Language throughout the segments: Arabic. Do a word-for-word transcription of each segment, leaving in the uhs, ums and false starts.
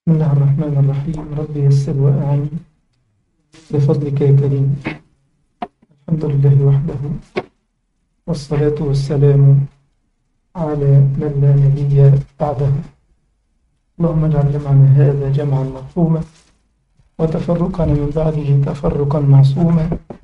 بسم الله الرحمن الرحيم. رب يسر وأعن بفضلك يا كريم. الحمد لله وحده، والصلاة والسلام على من لا نبي بعده. اللهم اجعل جمعنا هذا جمعا مرحوما، وتفرقنا من بعده تفرقا معصوما.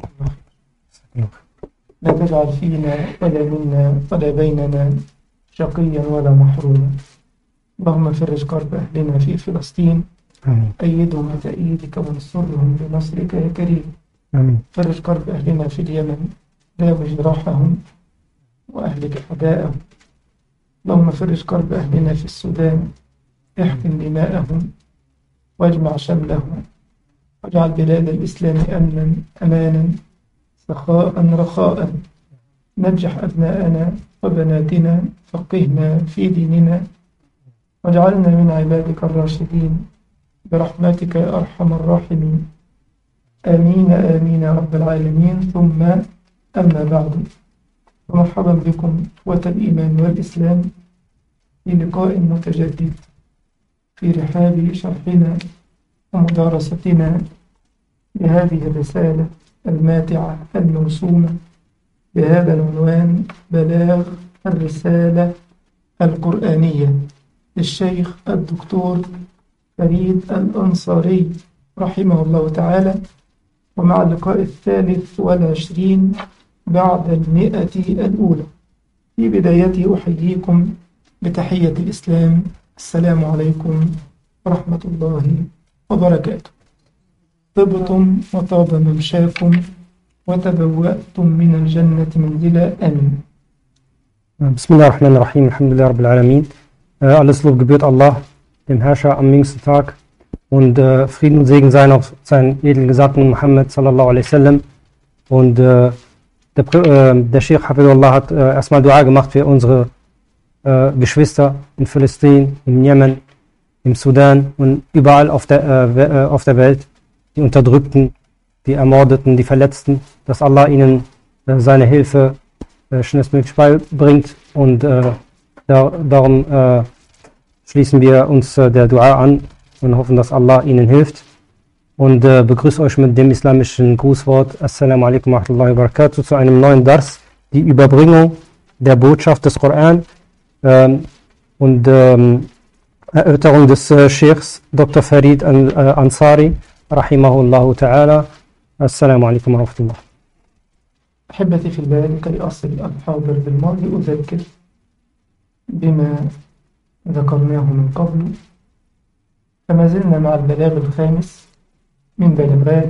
لا تجعل فينا ولا منا ولا بيننا شقيا ولا محروما. اللهم فرج كرب أهلنا في فلسطين، آمين. أيدهم بتأييدك وانصرهم بنصرك يا كريم. آمين. فرج كرب أهلنا في اليمن، داوي جراحهم وأهلك حداءهم. اللهم فرج كرب أهلنا في السودان، احقن دماءهم واجمع شملهم، واجعل بلاد الإسلام أمنا أمانا سخاء رخاء. نجح أبناءنا وبناتنا، فقهنا في ديننا، واجعلنا من عبادك الراشدين برحمتك يا أرحم الراحمين. آمين آمين يا رب العالمين. ثم أما بعد، ومرحبا بكم إخوة الإيمان والإسلام في لقاء متجدد في رحاب شرحنا ومدارستنا لهذه الرسالة الماتعة الموسومة بهذا العنوان: بلاغ الرسالة القرآنية للشيخ الدكتور فريد الأنصاري رحمه الله تعالى، ومع اللقاء الثالث والعشرين بعد المئة الأولى. في بدايته أحييكم بتحية الإسلام: السلام عليكم ورحمة الله وبركاته. طبتم وطاب ممشاكم وتبوأتم من الجنة منزلا. آمين. بسم الله الرحمن الرحيم. Alhamdulillah Rabbil Alamin. Äh, alles Lob gebührt Allah, dem Herrscher am jüngsten Tag, und äh, Frieden und Segen seien auf seinen edlen Gesandten Muhammad sallallahu alaihi wasallam. Und äh, der, äh, der Sheikh Hafidullah hat äh, erstmal Dua gemacht für unsere äh, Geschwister in Palästina, im Jemen, im Sudan und überall auf der, äh, auf der Welt, die Unterdrückten, die Ermordeten, die Verletzten, dass Allah ihnen äh, seine Hilfe äh, schnellstmöglich beibringt. Und äh, da, darum äh, schließen wir uns äh, der Dua an und hoffen, dass Allah ihnen hilft. Und äh, begrüße euch mit dem islamischen Grußwort: Assalamu alaikum wa rahmatullahi wa barakatuh, zu einem neuen Dars, die Überbringung der Botschaft des Koran ähm, und ähm, Erörterung des äh, Sheikhs Doktor Farid al-Ansari rahimahullahu ta'ala. Assalamu alaikum wa rahmatullah. أحبتي في الله، كي أصل الحاضر بالماضي أذكر بما ذكرناه من قبل. فما زلنا مع البلاغ الخامس من بلاغات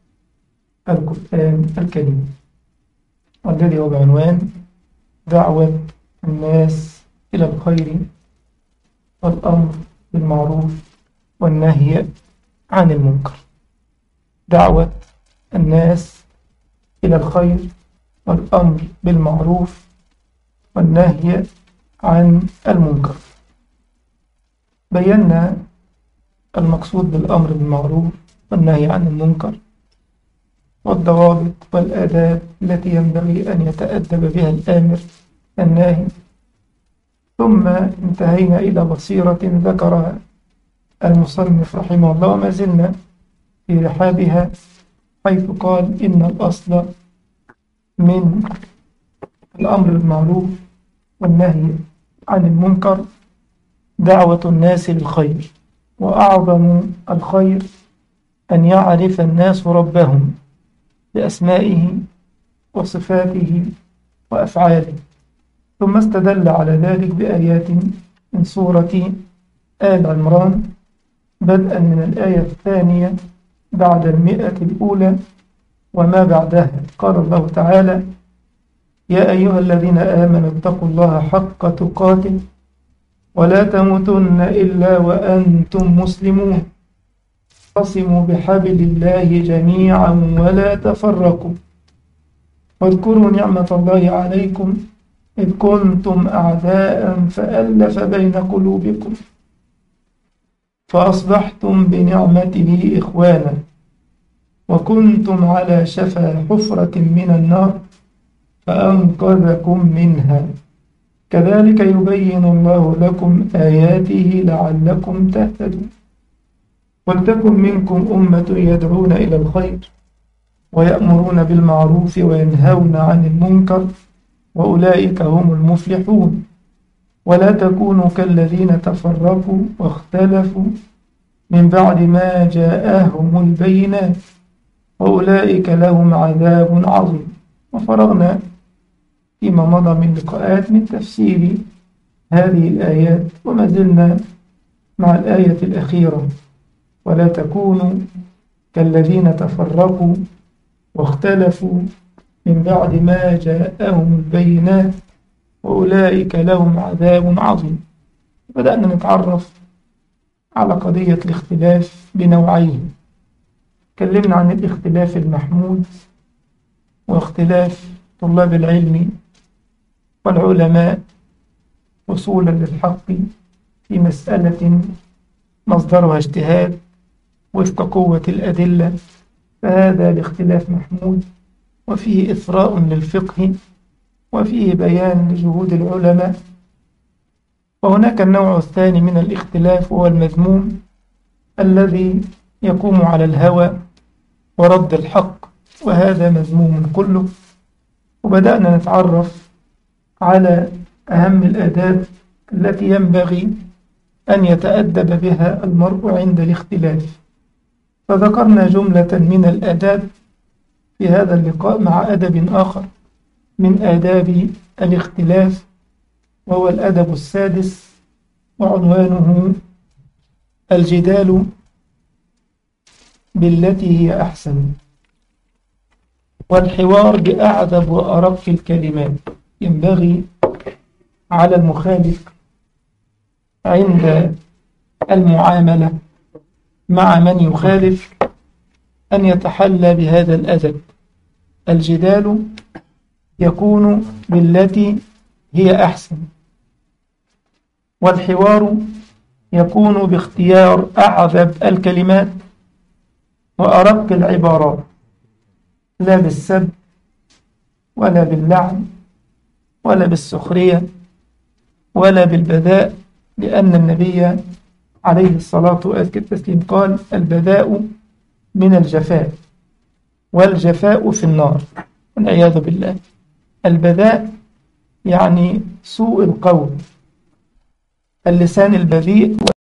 القرآن الكريم، والذي هو بعنوان دعوة الناس إلى الخير والأمر بالمعروف والنهي عن المنكر. دعوة الناس إلى الخير والأمر بالمعروف والنهي عن المنكر. بينا المقصود بالأمر بالمعروف والنهي عن المنكر، والضوابط والآداب التي ينبغي أن يتأدب بها الآمر الناهي. ثم انتهينا إلى بصيرة ذكرها المصنف رحمه الله، وما زلنا في رحابها، حيث قال: إن الأصل من الأمر بالمعروف والنهي عن المنكر دعوة الناس للخير، وأعظم الخير أن يعرف الناس ربهم بأسمائه وصفاته وأفعاله. ثم استدل على ذلك بآيات من سورة آل عمران، بدءا من الآية الثانية بعد المئة الأولى وما بعدها. قال الله تعالى: يا أيها الذين آمنوا اتقوا الله حق تقاته ولا تموتن إلا وأنتم مسلمون، اعتصموا بحبل الله جميعا ولا تفرقوا، واذكروا نعمة الله عليكم إذ كنتم أعداء فألف بين قلوبكم فأصبحتم بنعمته إخوانا وكنتم على شفا حفرة من النار فأنقذكم منها، كذلك يبين الله لكم آياته لعلكم تهتدون. ولتكن منكم أمة يدعون إلى الخير ويأمرون بالمعروف وينهون عن المنكر وأولئك هم المفلحون. ولا تكونوا كالذين تفرقوا واختلفوا من بعد ما جاءهم البينات وأولئك لهم عذاب عظيم. وفرغنا فيما مضى من لقاءات من تفسير هذه الآيات، وما زلنا مع الآية الأخيرة: ولا تكونوا كالذين تفرقوا واختلفوا من بعد ما جاءهم البينات وأولئك لهم عذاب عظيم. بدأنا نتعرف على قضية الاختلاف بنوعيه. تكلمنا عن الاختلاف المحمود واختلاف طلاب العلم والعلماء وصولا للحق في مسألة مصدرها اجتهاد وفق قوة الأدلة، فهذا الاختلاف محمود وفيه إثراء للفقه وفيه بيان لجهود العلماء. وهناك النوع الثاني من الاختلاف هو المذموم الذي يقوم على الهوى ورد الحق، وهذا مذموم كله. وبدأنا نتعرف على أهم الآداب التي ينبغي أن يتأدب بها المرء عند الاختلاف، فذكرنا جملة من الآداب في هذا اللقاء مع أدب آخر من آداب الاختلاف، وهو الأدب السادس، وعنوانه الجدال بالتي هي أحسن، والحوار بأعذب وأرق الكلمات. ينبغي على المخالف عند المعاملة مع من يخالف أن يتحلى بهذا الأدب. الجدال يكون بالتي هي أحسن، والحوار يكون باختيار أعذب الكلمات وأرق العبارات، لا بالسب ولا باللعن ولا بالسخرية ولا بالبذاء، لأن النبي عليه الصلاة والتسليم قال: البذاء من الجفاء والجفاء في النار، والعياذ بالله. البذاء يعني سوء القول، اللسان البذيء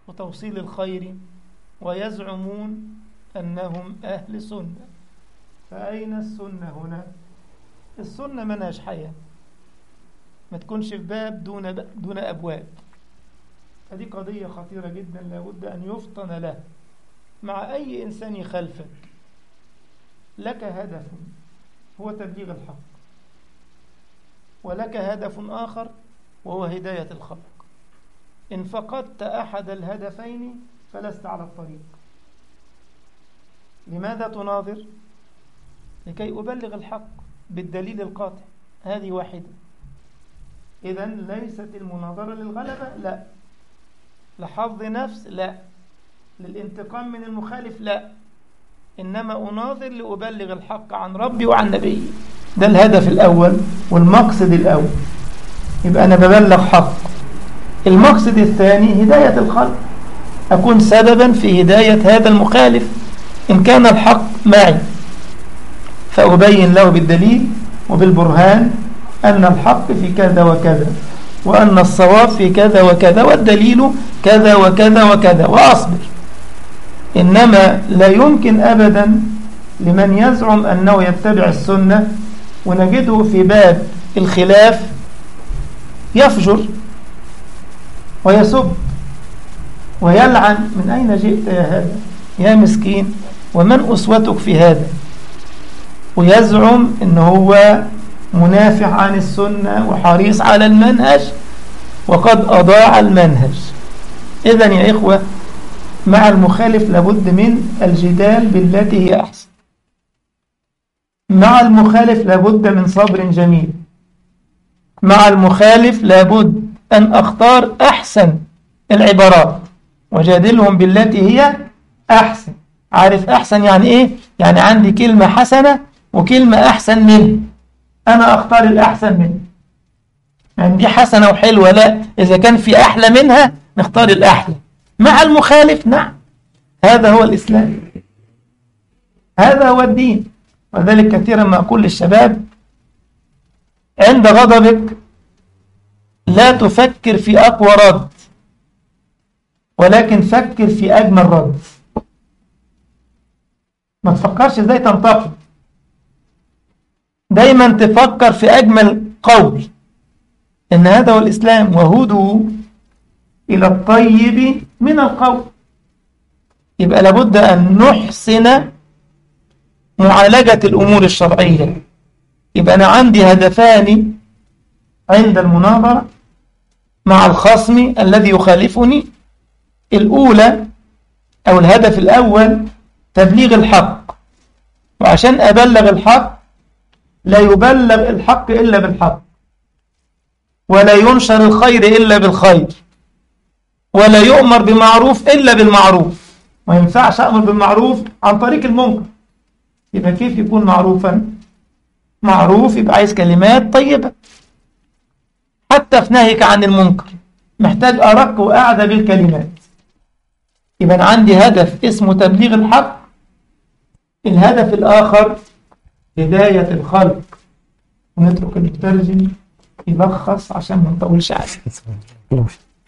وتوصيل الخير، ويزعمون أنهم أهل سنة. فأين السنة هنا؟ السنة منهج حياة، ما تكونش في باب دون, دون أبواب. هذه قضية خطيرة جدا لابد أن يفطن لها مع أي إنسان يخالفك. لك هدف هو تبليغ الحق، ولك هدف آخر وهو هداية الخلق. إن فقدت أحد الهدفين فلست على الطريق. لماذا تناظر؟ لكي أبلغ الحق بالدليل القاطع. هذه واحدة. إذن ليست المناظرة للغلبة، لا. لحظ نفس، لا. للانتقام من المخالف، لا. إنما أناظر لأبلغ الحق عن ربي وعن نبيي. ده الهدف الأول والمقصد الأول. يبقى أنا ببلغ حق. المقصد الثاني هداية الخلق، أكون سببا في هداية هذا المخالف إن كان الحق معي، فأبين له بالدليل وبالبرهان أن الحق في كذا وكذا، وأن الصواب في كذا وكذا، والدليل كذا وكذا وكذا، وأصبر. إنما لا يمكن أبدا لمن يزعم أنه يتبع السنة ونجده في باب الخلاف يفجر ويسب ويلعن. من أين جئت يا هذا يا مسكين؟ ومن أسوتك في هذا؟ ويزعم أنه هو منافع عن السنة وحريص على المنهج وقد أضاع المنهج. إذن يا إخوة، مع المخالف لابد من الجدال بالتي هي أحسن. مع المخالف لابد من صبر جميل. مع المخالف لابد أن أختار أحسن العبارات وجادلهم بالتي هي أحسن. عارف أحسن يعني إيه؟ يعني عندي كلمة حسنة وكلمة أحسن منه، أنا أختار الأحسن منه. يعني دي حسنة وحلوة، لا، إذا كان في أحلى منها نختار الأحلى. مع المخالف نعم، هذا هو الإسلام، هذا هو الدين. وذلك كثيرا ما أقول للشباب: عند غضبك لا تفكر في أقوى رد، ولكن فكر في أجمل رد. ما تفكرش ازاي تنتقد، دايما تفكر في أجمل قول، إن هذا هو الإسلام. وهدوا إلى الطيب من القول. يبقى لابد أن نحسن معالجة الأمور الشرعية. يبقى أنا عندي هدفان عند المناظرة مع الخصم الذي يخالفني. الأولى أو الهدف الأول تبليغ الحق، وعشان أبلغ الحق لا يبلغ الحق إلا بالحق، ولا ينشر الخير إلا بالخير، ولا يؤمر بمعروف إلا بالمعروف. ما ينفعش أمر بالمعروف عن طريق المنكر. يبقى كيف يكون معروفا؟ معروف يبقى عايز كلمات طيبة. حتى في نهيك عن المنكر محتاج أرق وأعدى بالكلمات. يبقى عندي هدف اسمه تبليغ الحق. الهدف الآخر هداية الخلق. ونترك المترجم يلخص عشان ما نطولش عليه.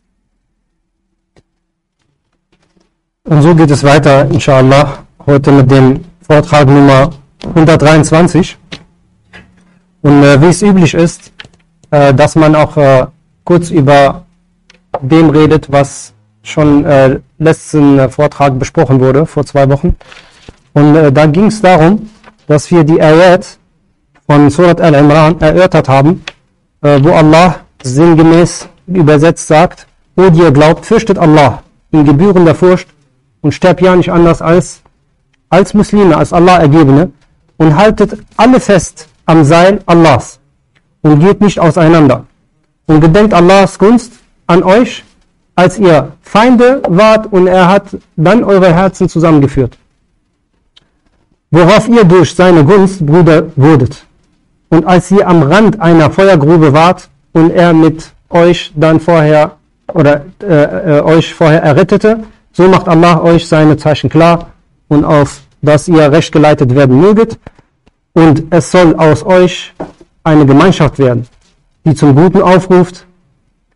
Und so geht es weiter, inshallah, heute mit dem Vortrag Nummer hundertdreiundzwanzig. Und äh, wie es üblich ist, äh, dass man auch äh, kurz über dem redet, was schon äh, letzten äh, Vortrag besprochen wurde, vor zwei Wochen. Und äh, da ging es darum, dass wir die Ayat von Surat Al-Imran erörtert haben, äh, wo Allah sinngemäß übersetzt sagt: O die ihr glaubt, fürchtet Allah in gebührender Furcht und sterbt ja nicht anders als als Muslime, als Allah Ergebene, und haltet alle fest am Seil Allahs und geht nicht auseinander und gedenkt Allahs Gunst an euch, als ihr Feinde wart, und er hat dann eure Herzen zusammengeführt, worauf ihr durch seine Gunst Brüder wurdet. Und als ihr am Rand einer Feuergrube wart und er mit euch dann vorher oder äh, äh, euch vorher errettete, so macht Allah euch seine Zeichen klar, und auf dass ihr recht geleitet werden möget, und es soll aus euch eine Gemeinschaft werden, die zum Guten aufruft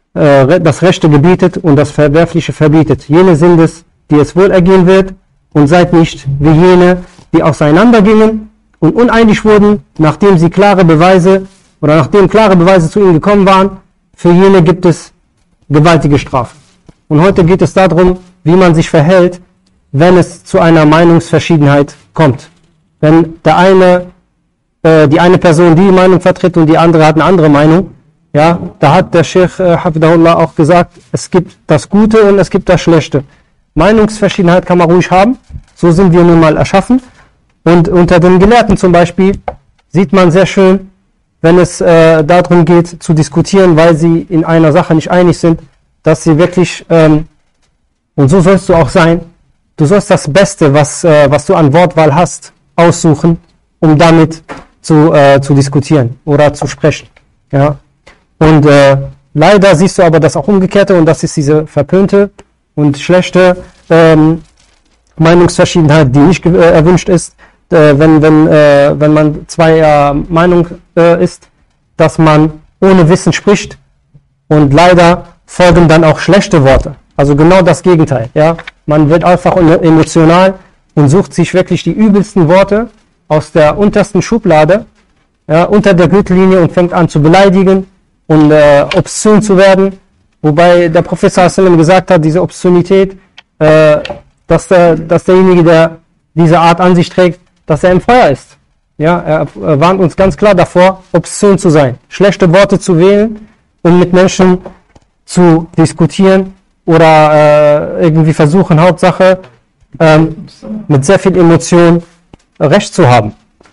äh, das Rechte gebietet und das Verwerfliche verbietet. Jene sind es, die es wohlergehen wird, und seid nicht wie jene, die auseinandergingen und uneinig wurden, nachdem sie klare Beweise oder nachdem klare Beweise zu ihnen gekommen waren. Für jene gibt es gewaltige Strafen. Und heute geht es darum, wie man sich verhält, wenn es zu einer Meinungsverschiedenheit kommt. Wenn der eine, äh, die eine Person die Meinung vertritt und die andere hat eine andere Meinung, ja, da hat der Sheikh äh, Hafidahullah auch gesagt, es gibt das Gute und es gibt das Schlechte. Meinungsverschiedenheit kann man ruhig haben, so sind wir nun mal erschaffen. Und unter den Gelehrten zum Beispiel sieht man sehr schön, wenn es äh, darum geht zu diskutieren, weil sie in einer Sache nicht einig sind, dass sie wirklich, ähm, und so sollst du auch sein, du sollst das Beste, was, äh, was du an Wortwahl hast, aussuchen, um damit zu, äh, zu diskutieren oder zu sprechen. Ja? Und äh, leider siehst du aber das auch Umgekehrte, und das ist diese verpönte und schlechte ähm, Meinungsverschiedenheit, die nicht äh, erwünscht ist, äh, wenn, wenn, äh, wenn man zweier Meinung äh, ist, dass man ohne Wissen spricht, und leider folgen dann auch schlechte Worte. Also genau das Gegenteil. Ja? Man wird einfach emotional und sucht sich wirklich die übelsten Worte aus der untersten Schublade, ja, unter der Gürtellinie, und fängt an zu beleidigen und äh, obszön zu werden. Wobei der Prophet sallallahu alaihi wasallam gesagt hat, diese Obszönität, äh, dass, der, dass derjenige, der diese Art an sich trägt, dass er im Feuer ist. Ja, er, er warnt uns ganz klar davor, obszön zu sein, schlechte Worte zu wählen und mit Menschen zu diskutieren oder äh, irgendwie versuchen, Hauptsache ähm, mit sehr viel Emotion Recht zu haben.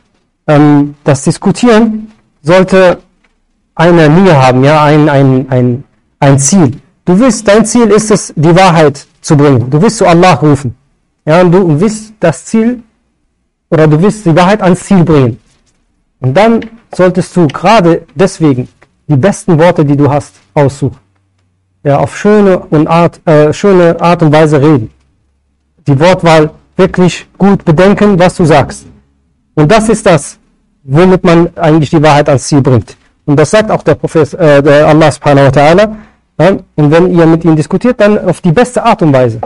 Ähm, das Diskutieren sollte eine Nähe haben, ja, ein, ein, ein, ein Ziel. Du willst, dein Ziel ist es, die Wahrheit zu bringen. Du willst zu Allah rufen. Ja, und du willst das Ziel, oder du willst die Wahrheit ans Ziel bringen. Und dann solltest du gerade deswegen die besten Worte, die du hast, aussuchen. Ja, auf schöne, und Art, äh, schöne Art und Weise reden. Die Wortwahl wirklich gut bedenken, was du sagst. Und das ist das, womit man eigentlich die Wahrheit ans Ziel bringt. Und das sagt auch der Prophet, äh, der Allah subhanahu wa ta'ala. Ja, und wenn ihr mit ihm diskutiert, dann auf die beste Art und Weise.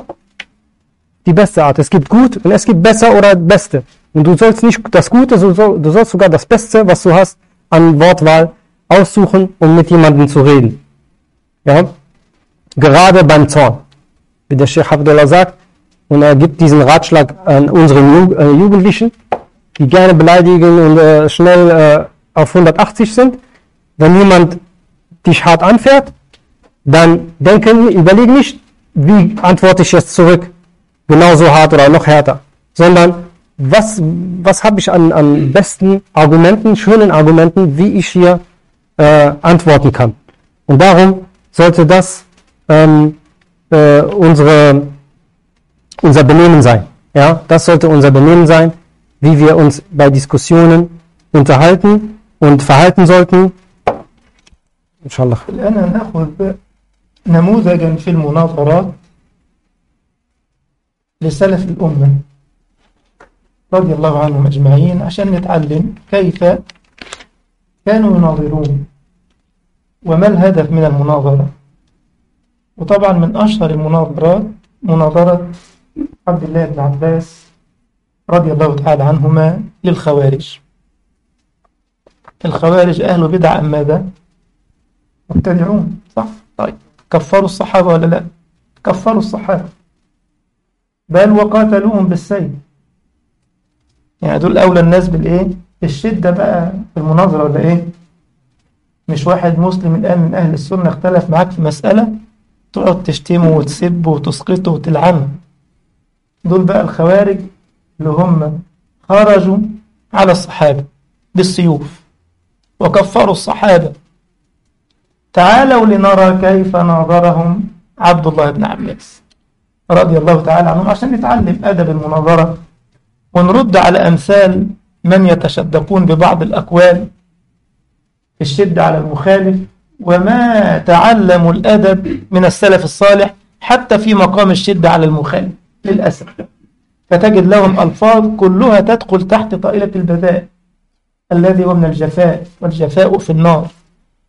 Die beste Art. Es gibt gut und es gibt besser oder beste. Und du sollst nicht das Gute, du sollst sogar das Beste, was du hast, an Wortwahl aussuchen, um mit jemandem zu reden. Ja? Gerade beim Zorn. Wie der Sheikh Abdullah sagt, und er gibt diesen Ratschlag an unsere Jugendlichen, die gerne beleidigen und äh, schnell äh, auf hundertachtzig sind. Wenn jemand dich hart anfährt, dann denken, überleg nicht, wie antworte ich jetzt zurück, genauso hart oder noch härter, sondern was, was habe ich an, an besten Argumenten, schönen Argumenten, wie ich hier äh, antworten kann. Und darum sollte das ähm, äh, unsere, unser Benehmen sein. Ja? Das sollte unser Benehmen sein, wie wir uns bei Diskussionen unterhalten und verhalten sollten. Inshallah. الآن نأخذ نموذجا في المناظرات لسلف الأمة رضي الله عنهم أجمعين عشان نتعلم كيف كانوا يناظرون وما الهدف من المناظرة. وطبعا من أشهر المناظرات مناظرة عبد الله بن عباس رضي الله تعالى عنهما للخوارج. الخوارج أهل بدع أم ماذا؟ مبتدعون، صح؟ طيب كفروا الصحابة ولا لا؟ كفروا الصحابة، بل وقاتلوهم بالسيف. يعني دول أولى الناس بالإيه؟ بالشدة بقى في المناظرة ولا إيه؟ مش واحد مسلم الآن من أهل السنة اختلف معاك في مسألة تقعد تشتمه وتسبه وتسقطه وتلعنه. دول بقى الخوارج اللي هم خرجوا على الصحابة بالسيوف وكفروا الصحابة. تعالوا لنرى كيف ناظرهم عبد الله بن عباس رضي الله تعالى عنهم عشان نتعلم أدب المناظرة ونرد على أمثال من يتشدقون ببعض الأقوال في الشدة على المخالف، وما تعلموا الأدب من السلف الصالح حتى في مقام الشدة على المخالف للأسف. فتجد لهم ألفاظ كلها تدخل تحت طائلة البذاء الذي هو من الجفاء، والجفاء في النار.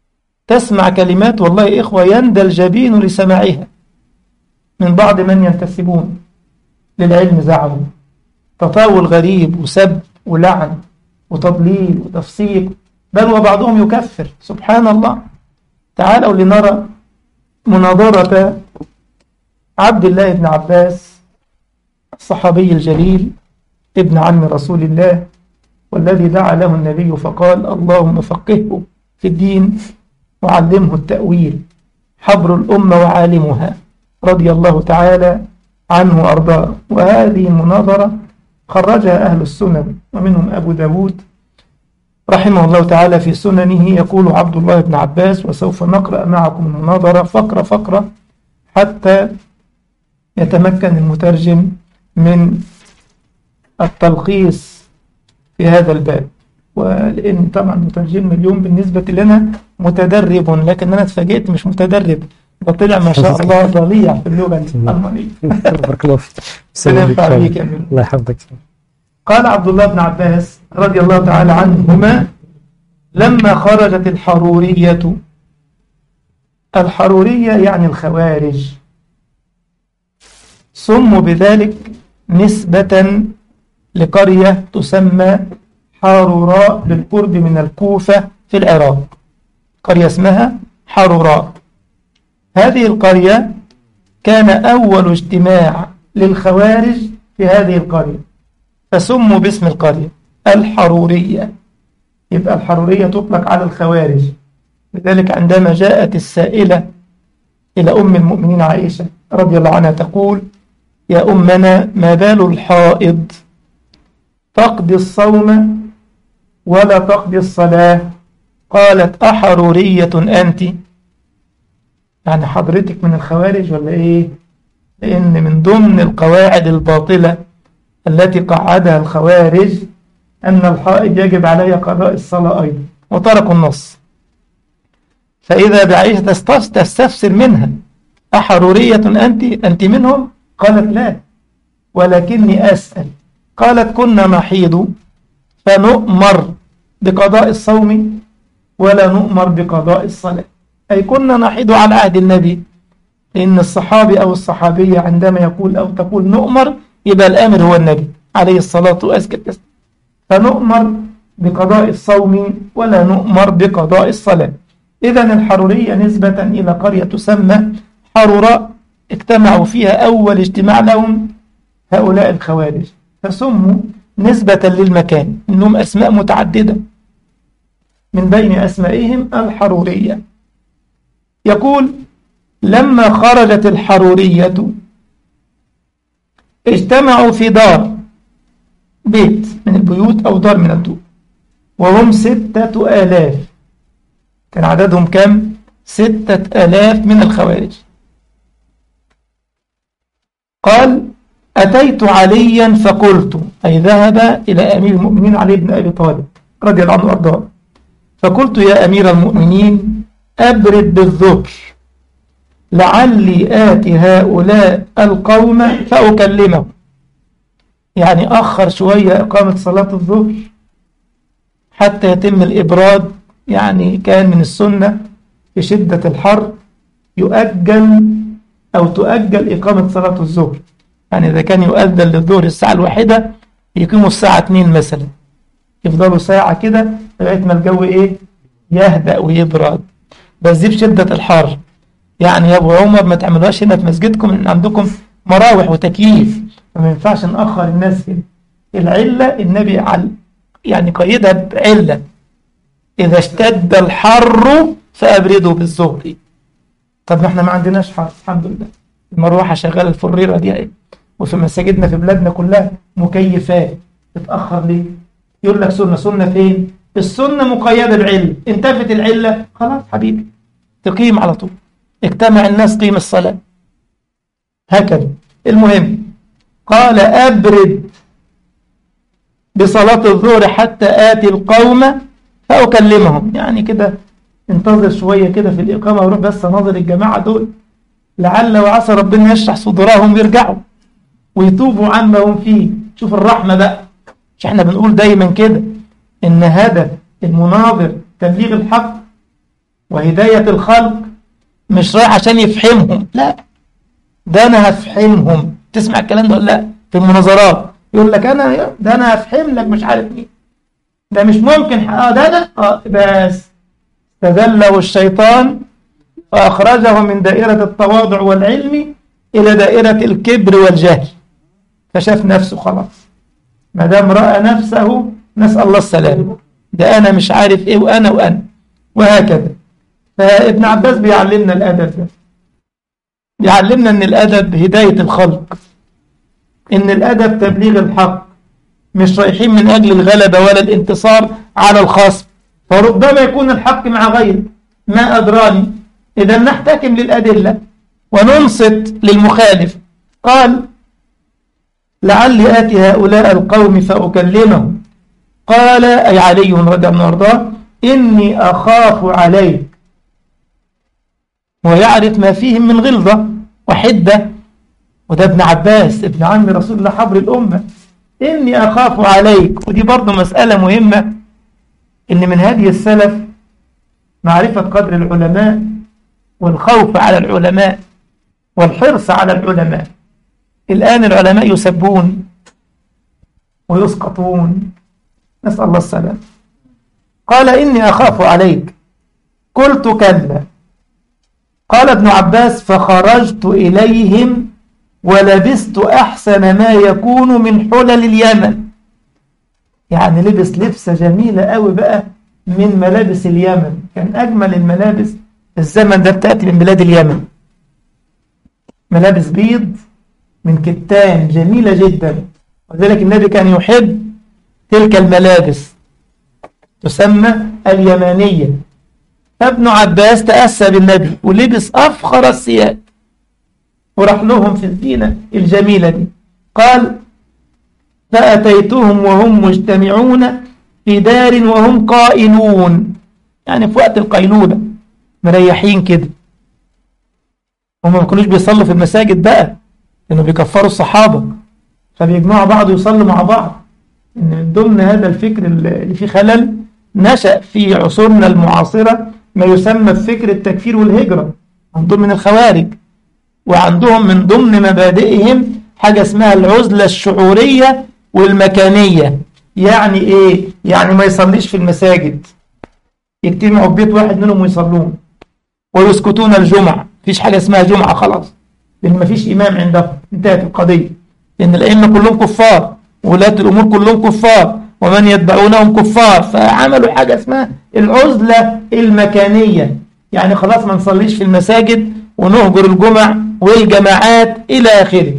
تسمع كلمات والله إخوة يندى الجبين لسماعها من بعض من ينتسبون للعلم زعموا تطاول غريب وسب ولعن وتضليل وتفسيق، بل وبعضهم يكفر. سبحان الله. تعالوا لنرى مناظرة عبد الله بن عباس الصحابي الجليل ابن عم رسول الله، والذي دعا له النبي فقال اللهم فقهه في الدين وعلمه التأويل، حبر الأمة وعالمها، رضي الله تعالى عنه وأرضاه. وهذه المناظرة خرجها أهل السنن ومنهم أبو داود رحمه الله تعالى في سننه. يقول عبد الله بن عباس، وسوف نقرأ معكم المناظرة فقرة فقرة حتى يتمكن المترجم من التلخيص في هذا الباب، ولأن طبعا مترجم اليوم بالنسبة لنا متدرب، لكن أنا اتفاجئت مش متدرب، ده طلع ما شاء الله ضليع في اللغة الألمانية. بارك الله فيك. الله يحفظك. قال عبد الله بن عباس رضي الله تعالى عنهما لما خرجت الحرورية، الحرورية يعني الخوارج، سموا بذلك نسبة لقرية تسمى حاروراء بالقرب من الكوفة في العراق، قرية اسمها حاروراء. هذه القرية كان أول اجتماع للخوارج في هذه القرية، فسموا باسم القرية الحرورية. يبقى الحرورية تطلق على الخوارج. لذلك عندما جاءت السائلة إلى أم المؤمنين عائشة رضي الله عنها تقول يا أمنا ما بال الحائض تقضي الصوم ولا تقضي الصلاة؟ قالت أحرورية أنت؟ يعني حضرتك من الخوارج ولا إيه؟ لأن من ضمن القواعد الباطلة التي قعدها الخوارج أن الحائض يجب عليها قضاء الصلاة أيضا، وتركوا النص. فإذا بعيشة تستفسر منها أحرورية أنت؟ أنت منهم؟ قالت لا ولكني أسأل. قالت كنا نحيض فنؤمر بقضاء الصوم ولا نؤمر بقضاء الصلاة، أي كنا نحيض على عهد النبي، لأن الصحابي أو الصحابية عندما يقول أو تقول نؤمر يبقى الأمر هو النبي عليه الصلاة والسلام، فنؤمر بقضاء الصوم ولا نؤمر بقضاء الصلاة. إذن الحرورية نسبة إلى قرية تسمى حروراء اجتمعوا فيها أول اجتماع لهم هؤلاء الخوارج، فسموا نسبة للمكان، إنهم أسماء متعددة، من بين أسمائهم الحرورية. يقول لما خرجت الحرورية اجتمعوا في دار، بيت من البيوت أو دار من الدور، وهم ستة آلاف. كان عددهم كم؟ ستة آلاف من الخوارج. قال أتيت عليا فقلت، أي ذهب إلى أمير المؤمنين علي بن أبي طالب رضي الله عنه وارضاه، فقلت يا أمير المؤمنين أبرد بالذكر لعلي آتي هؤلاء القوم فأكلمهم. يعني أخر شوية إقامة صلاة الظهر حتى يتم الإبراد، يعني كان من السنة في شدة الحر يؤجل أو تؤجل إقامة صلاة الظهر، يعني إذا كان يؤذن للظهر الساعة الواحدة يقيموا الساعة اتنين مثلا، يفضلوا ساعة كده لغاية ما الجو إيه يهدأ ويبرد، بس دي بشدة الحر. يعني يا أبو عمر ما تعملوهاش هنا في مسجدكم إن عندكم مراوح وتكييف، فما ينفعش نأخر الناس هنا. العلة النبي عل يعني قيدها بعلة، إذا اشتد الحر فأبردوا بالظهر. طب ما احنا ما عندناش حر الحمد لله، المروحة شغالة الفريرة دي ايه، وفي مساجدنا في بلادنا كلها مكيفات، تتأخر ليه؟ يقول لك سنة. سنة فين؟ السنة مقيدة بعلة، انتفت العلة خلاص حبيبي تقيم على طول، اجتمع الناس قيم الصلاة هكذا. المهم قال أبرد بصلاة الظهر حتى آتي القوم فأكلمهم، يعني كده انتظر شوية كده في الإقامة وروح بس نظر الجماعة دول لعل وعسى ربنا يشرح صدورهم ويرجعوا ويتوبوا عما هم فيه. شوف الرحمة بقى، مش احنا بنقول دايما كده إن هدف المناظر تبليغ الحق، وهداية الخلق مش رايح عشان يفهمهم، لا، ده أنا هفهمهم. تسمع الكلام ده ولا لا؟ في المناظرات يقول لك أنا ده أنا هفهم لك مش عارف مين، ده مش ممكن، اه ده ده اه بس تذله الشيطان فأخرجه من دائرة التواضع والعلم إلى دائرة الكبر والجهل، فشاف نفسه خلاص. ما دام رأى نفسه، نسأل الله السلامة، ده أنا مش عارف إيه وأنا وأنا وهكذا. فابن عباس بيعلمنا الأدب ده، بيعلمنا أن الأدب هداية الخلق، أن الأدب تبليغ الحق، مش رايحين من أجل الغلبة ولا الانتصار على الخصم، فربما يكون الحق مع غيره، ما أدراني. إذا نحتكم للأدلة وننصت للمخالف. قال لعلي آتي هؤلاء القوم فأكلمهم، قال أي علي رضي الله عنه وارضاه إني أخاف عليك، ويعرف ما فيهم من غلظة وحدة، وده ابن عباس ابن عم رسول الله حبر الأمة. إني أخاف عليك، ودي برضو مسألة مهمة، إن من هدي السلف معرفة قدر العلماء والخوف على العلماء والحرص على العلماء. الآن العلماء يسبون ويسقطون، نسأل الله السلام. قال إني أخاف عليك، قلت كلا. قال ابن عباس فخرجت إليهم ولبست أحسن ما يكون من حلل اليمن، يعني لبس لبسة جميلة قوي بقى من ملابس اليمن، كان أجمل الملابس في الزمن ده بتأتي من بلاد اليمن، ملابس بيض من كتان جميلة جدا، وذلك النبي كان يحب تلك الملابس تسمى اليمانية. فابن عباس تأسى بالنبي ولبس أفخر الثياب وراح لهم في الزينة الجميلة دي. قال فأتيتهم وهم مجتمعون في دار وهم قائلون، يعني في وقت القيلولة مريحين كده، هم ما كانوش بيصلوا في المساجد بقى لأنه بيكفروا الصحابة، فبيجمعوا بعض ويصلوا مع بعض. إن من ضمن هذا الفكر اللي فيه خلل نشأ في عصورنا المعاصرة ما يسمى بفكر التكفير والهجرة، عندهم من الخوارج، وعندهم من ضمن مبادئهم حاجة اسمها العزلة الشعورية والمكانية. يعني إيه؟ يعني ما يصليش في المساجد، يجتمعوا في بيت واحد منهم ويصلون ويسكتون الجمعة، مفيش حاجة اسمها جمعة خلاص، لأن مفيش إمام عندهم، انتهت القضية، لأن الأئمة كلهم كفار وولاة الأمور كلهم كفار ومن يتبعونهم كفار، فعملوا حاجة اسمها العزلة المكانية، يعني خلاص ما نصليش في المساجد ونهجر الجمع والجماعات إلى آخره.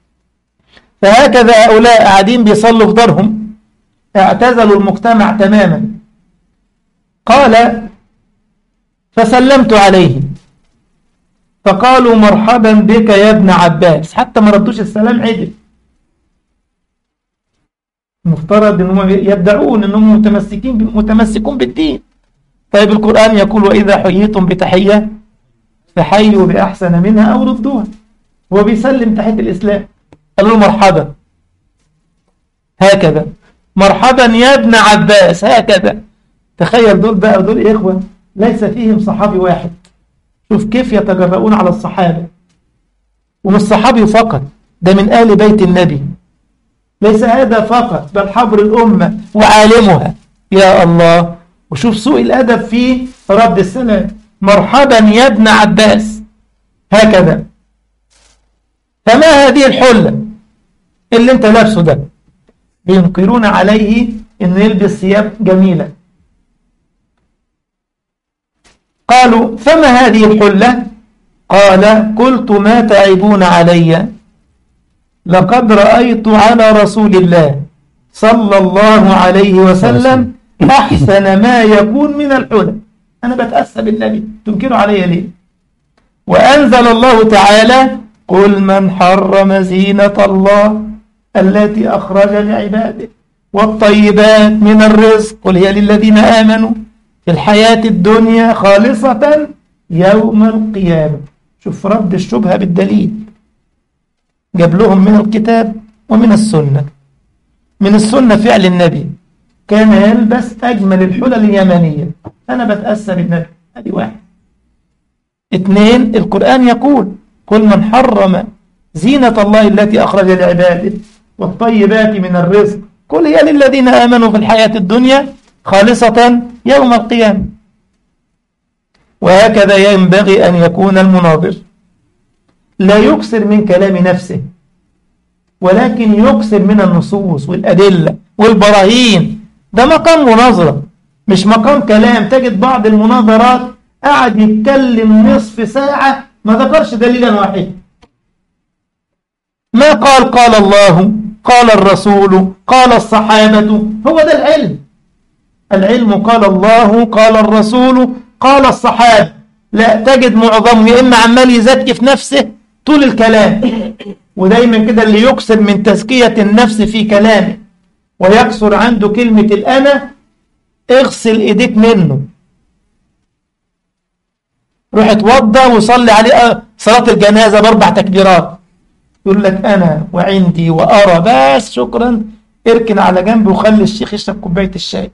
فهكذا هؤلاء قاعدين بيصلوا في دارهم، اعتزلوا المجتمع تماما. قال فسلمت عليهم فقالوا مرحبا بك يا ابن عباس، حتى ما ردوش السلام عدل. المفترض انهم يدعون انهم متمسكين متمسكون بالدين. طيب القرآن يقول وإذا حييتم بتحية فحيوا بأحسن منها أو ردوها، هو بيسلم تحية الإسلام، قالوا له مرحبا هكذا، مرحبا يا ابن عباس هكذا. تخيل دول بقى، دول إخوة ليس فيهم صحابي واحد، شوف كيف يتجرؤون على الصحابة، ومش صحابي فقط، ده من آل بيت النبي، ليس هذا فقط بل حبر الأمة وعالمها. يا الله، وشوف سوء الأدب في رد السلام، مرحبا يا ابن عباس هكذا. فما هذه الحلة اللي انت لابسه ده؟ بينكرون عليه انه يلبس ثياب جميلة. قالوا فما هذه الحلة؟ قال قلت ما تعيبون علي، لقد رأيت على رسول الله صلى الله عليه وسلم أحسن ما يكون من الحلة. أنا بتأسى بالنبي، تنكروا علي ليه؟ وأنزل الله تعالى قل من حرم زينة الله التي أخرج لعباده والطيبات من الرزق قل هي للذين آمنوا في الحياة الدنيا خالصة يوم القيامة. شوف رد الشبهة بالدليل، جاب لهم من الكتاب ومن السنة. من السنة فعل النبي، كان يلبس أجمل الحلل اليمانية. أنا بتأثر بالنبي، هذه واحد. اثنين، القرآن يقول قل من حرم زينة الله التي أخرج لعباده والطيبات من الرزق قل هي للذين آمنوا في الحياة الدنيا خالصة يوم القيامة. وهكذا ينبغي أن يكون المناظر، لا يكثر من كلام نفسه ولكن يكثر من النصوص والأدلة والبراهين. ده مقام مناظرة مش مقام كلام. تجد بعض المناظرات قاعد يتكلم نصف ساعة ما ذكرش دليلا واحد، ما قال قال الله قال الرسول قال الصحابة. هو ده العلم. العلم قال الله قال الرسول قال الصحابة. لا، تجد معظمه يا إما عمال يزكي في نفسه طول الكلام، ودايما كده اللي يكسر من تزكية النفس في كلامه ويكسر عنده كلمة الأنا، اغسل ايديك منه. روح اتوضى وصلي عليه صلاة الجنازة باربع تكبيرات، يقول لك أنا وعندي وأرى، بس شكرا، اركن على جنب وخلي الشيخ يشرب كوباية الشاي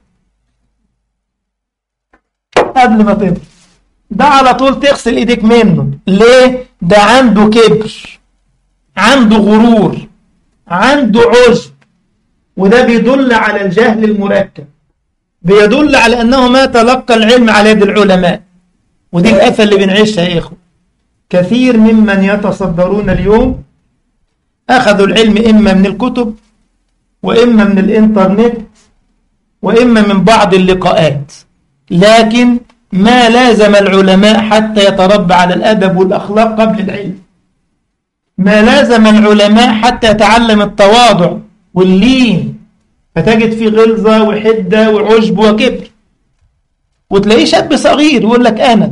قبل ما تطلع. ده على طول تغسل ايديك منه. ليه؟ ده عنده كبر، عنده غرور، عنده عجب، وده بيدل على الجهل المركب، بيدل على أنه ما تلقى العلم على يد العلماء. ودي الآفة اللي بنعيشها يا إخوة. كثير ممن يتصدرون اليوم أخذوا العلم إما من الكتب وإما من الإنترنت وإما من بعض اللقاءات، لكن ما لازم العلماء حتى يتربى على الأدب والأخلاق قبل العلم. ما لازم العلماء حتى يتعلم التواضع واللين، فتجد في غلظة وحدة وعجب وكبر، وتلاقيه شاب صغير يقول لك أنا.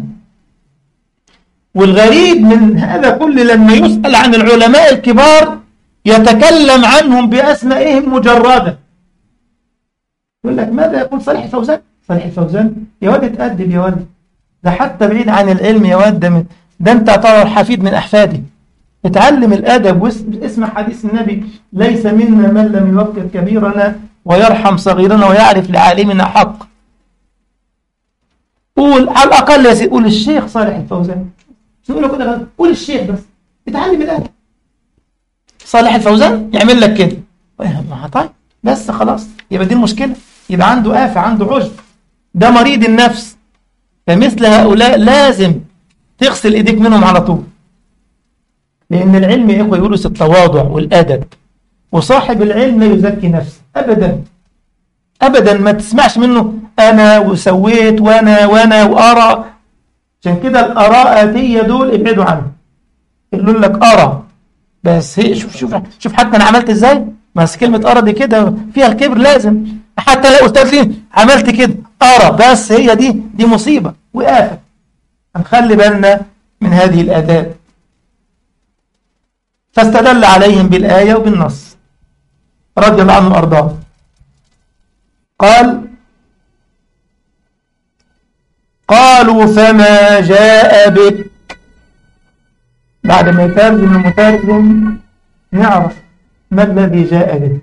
والغريب من هذا كله لما يسأل عن العلماء الكبار يتكلم عنهم بأسمائهم مجردة. يقول لك ماذا يقول صالح الفوزان؟ صالح الفوزان يا ولد اتأدب يا ولد، ده حتى بعيد عن العلم يا ولد، ده, من ده انت تعتبر حفيد من أحفاده. اتعلم الأدب واسمع حديث النبي ليس منا من لم يوقر كبيرنا ويرحم صغيرنا ويعرف لعالمنا حق. قول على الأقل يا سيدي، قول الشيخ صالح الفوزان، تقول له كده، قول الشيخ بس، اتعلم الأدب. صالح الفوزان يعمل لك كده، طيب بس خلاص، يبقى دي المشكلة، يبقى عنده آفة، عنده عجب، ده مريض النفس. فمثل هؤلاء لازم تغسل ايديك منهم على طول، لأن العلم يا إخوة يورث التواضع والأدب، وصاحب العلم لا يزكي نفسه أبدا أبدا. ما تسمعش منه أنا وسويت وأنا وأنا وأرى. عشان كده الآراء هي دول ابعدوا عنه. يقول لك أرى بس، هي شوف شوف شوف حتى أنا عملت إزاي. بس كلمة أرى دي كده فيها الكبر، لازم حتى لو قلت لي عملت كده أرى بس، هي دي دي مصيبة وآفة. هنخلي بالنا من هذه الآداب. فاستدل عليهم بالآية وبالنص رضي الله عنه وأرضاه. قال قالوا فما جاء بك. بعد ما يترجم المترجم نعرف ما الذي جاء به.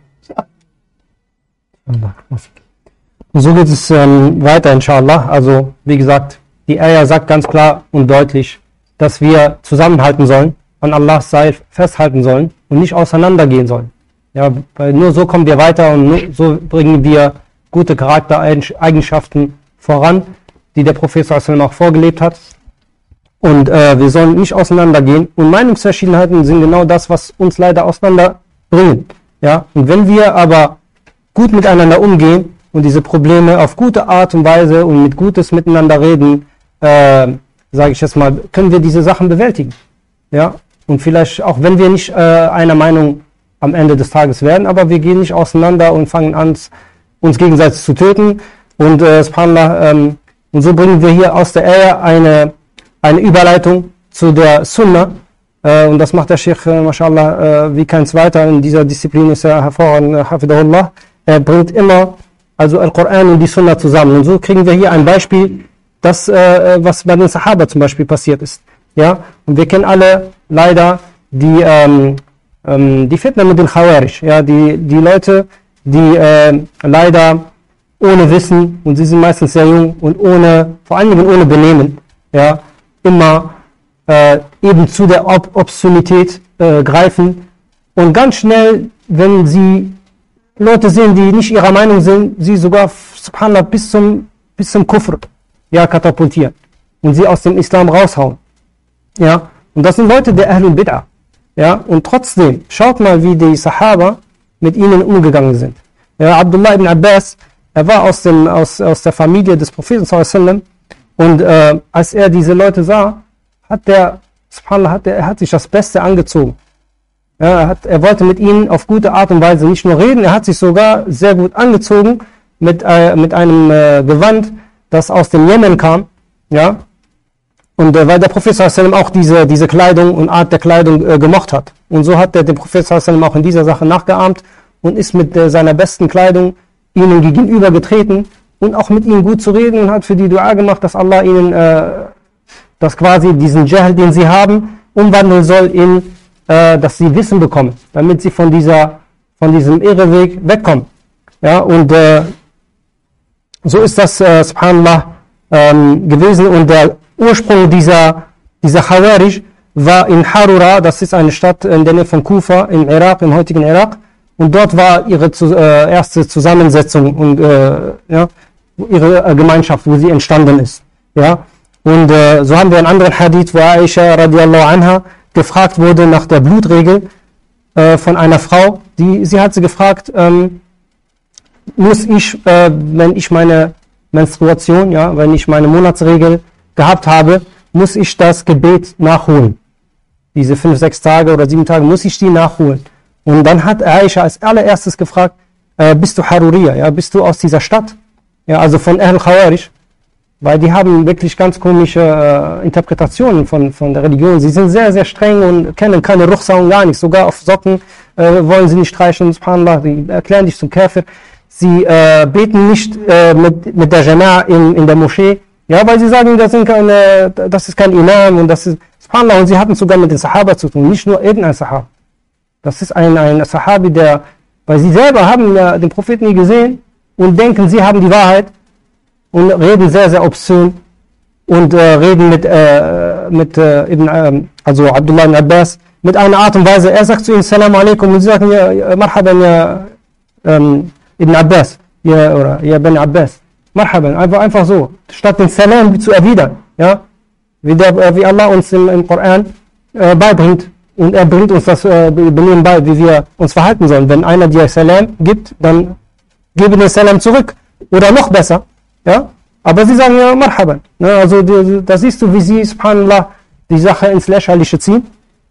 So geht es ähm, weiter, inshallah. Also, wie gesagt, die Ayah sagt ganz klar und deutlich, dass wir zusammenhalten sollen, an Allahs Seil festhalten sollen und nicht auseinandergehen sollen. Ja, weil nur so kommen wir weiter und nur so bringen wir gute Charaktereigenschaften voran, die der Prophet sallallahu alaihi wasallam auch vorgelebt hat. Und äh, wir sollen nicht auseinandergehen. Und Meinungsverschiedenheiten sind genau das, was uns leider auseinanderbringen. Ja, und wenn wir aber gut miteinander umgehen und diese Probleme auf gute Art und Weise und mit Gutes miteinander reden, äh, sage ich jetzt mal, können wir diese Sachen bewältigen. Ja, und vielleicht auch wenn wir nicht äh, einer Meinung am Ende des Tages werden, aber wir gehen nicht auseinander und fangen an, uns gegenseitig zu töten. Und äh, subhanallah, ähm, und so bringen wir hier aus der Ayah eine, eine Überleitung zu der Sunnah. Äh, und das macht der Sheikh, äh, mashallah, äh, wie kein zweiter in dieser Disziplin, ist er hervorragend, äh, hafidahullah. Er bringt immer also Al-Quran und die Sunnah zusammen. Und so kriegen wir hier ein Beispiel, das, äh, was bei den Sahaba zum Beispiel passiert ist. Ja, und wir kennen alle leider die, ähm, ähm, die Fitna mit den Khawarij. Ja, die, die Leute, die äh, leider ohne Wissen, und sie sind meistens sehr jung und ohne, vor allen Dingen ohne Benehmen, ja, immer äh, eben zu der Ob Obszönität äh, greifen und ganz schnell, wenn sie Leute sehen, die nicht ihrer Meinung sind, sie sogar, subhanallah, bis zum, bis zum Kufr, ja, katapultieren und sie aus dem Islam raushauen, ja, und das sind Leute der Ahlul Bid'ah, ja, und trotzdem, schaut mal, wie die Sahaba mit ihnen umgegangen sind. Ja, Abdullah ibn Abbas, er war aus, dem, aus, aus der Familie des Propheten sallallahu alaihi wasallam, und äh, als er diese Leute sah, hat der, subhanallah, hat er, er hat sich das Beste angezogen. Ja, er, hat, er wollte mit ihnen auf gute Art und Weise nicht nur reden, er hat sich sogar sehr gut angezogen mit, äh, mit einem äh, Gewand, das aus dem Jemen kam. Ja, und äh, weil der Prophet sallallahu alaihi wasallam auch diese, diese Kleidung und Art der Kleidung äh, gemocht hat. Und so hat er den Prophet sallallahu alaihi wasallam auch in dieser Sache nachgeahmt und ist mit äh, seiner besten Kleidung ihnen gegenüber getreten und auch mit ihnen gut zu reden und hat für die Dua gemacht, dass Allah ihnen äh, dass quasi diesen Jahl, den sie haben, umwandeln soll in, äh, dass sie Wissen bekommen, damit sie von dieser, von diesem Irreweg wegkommen. Ja, und äh, so ist das, äh, subhanallah, ähm, gewesen. Und der Ursprung dieser, dieser Khawarij war in Harura, das ist eine Stadt in der Nähe von Kufa, im Irak, im heutigen Irak. Und dort war ihre zu, äh, erste Zusammensetzung und äh, ja, ihre äh, Gemeinschaft, wo sie entstanden ist. Ja. Und äh, so haben wir einen anderen Hadith, wo Aisha radiallahu anha gefragt wurde nach der Blutregel äh, von einer Frau. Die, sie hat sie gefragt, ähm, muss ich, äh, wenn ich meine Menstruation, ja, wenn ich meine Monatsregel gehabt habe, muss ich das Gebet nachholen. Diese fünf, sechs Tage oder sieben Tage, muss ich die nachholen. Und dann hat Aisha als allererstes gefragt, äh, bist du Haruriya, ja, bist du aus dieser Stadt? Ja, also von Ahl Khawarij. Weil die haben wirklich ganz komische äh, Interpretationen von, von der Religion. Sie sind sehr, sehr streng und kennen keine Ruchsa und gar nichts. Sogar auf Socken äh, wollen sie nicht streichen, subhanallah. Sie erklären dich zum Kafir. Sie äh, beten nicht äh, mit, mit der Jama'a in, in der Moschee. Ja, weil sie sagen, das, sind keine, das ist kein Imam und das ist, subhanallah. Und sie hatten sogar mit den Sahaba zu tun, nicht nur irgendein Sahaba. Das ist ein, ein Sahabi, der, weil sie selber haben ja den Propheten nie gesehen und denken, sie haben die Wahrheit. Und reden sehr, sehr obszön und äh, reden mit, äh, mit äh, Ibn, äh, also Abdullah ibn Abbas mit einer Art und Weise. Er sagt zu ihnen, Salam alaikum, und sie sagen, ja, ja, Marhaban, ja, ähm, Ibn Abbas, ja, oder, ja, Ben Abbas, Marhaban, einfach, einfach so, statt den Salam zu erwidern, ja, wie, der, wie Allah uns im, im Koran äh, beibringt, und er bringt uns das äh, Benehmen bei, wie wir uns verhalten sollen. Wenn einer dir Salam gibt, dann gebe den Salam zurück, oder noch besser. Ja, aber sie sagen ja Marhaban. Ne, also die, da siehst du, wie sie, subhanallah, die Sache ins Lächerliche ziehen.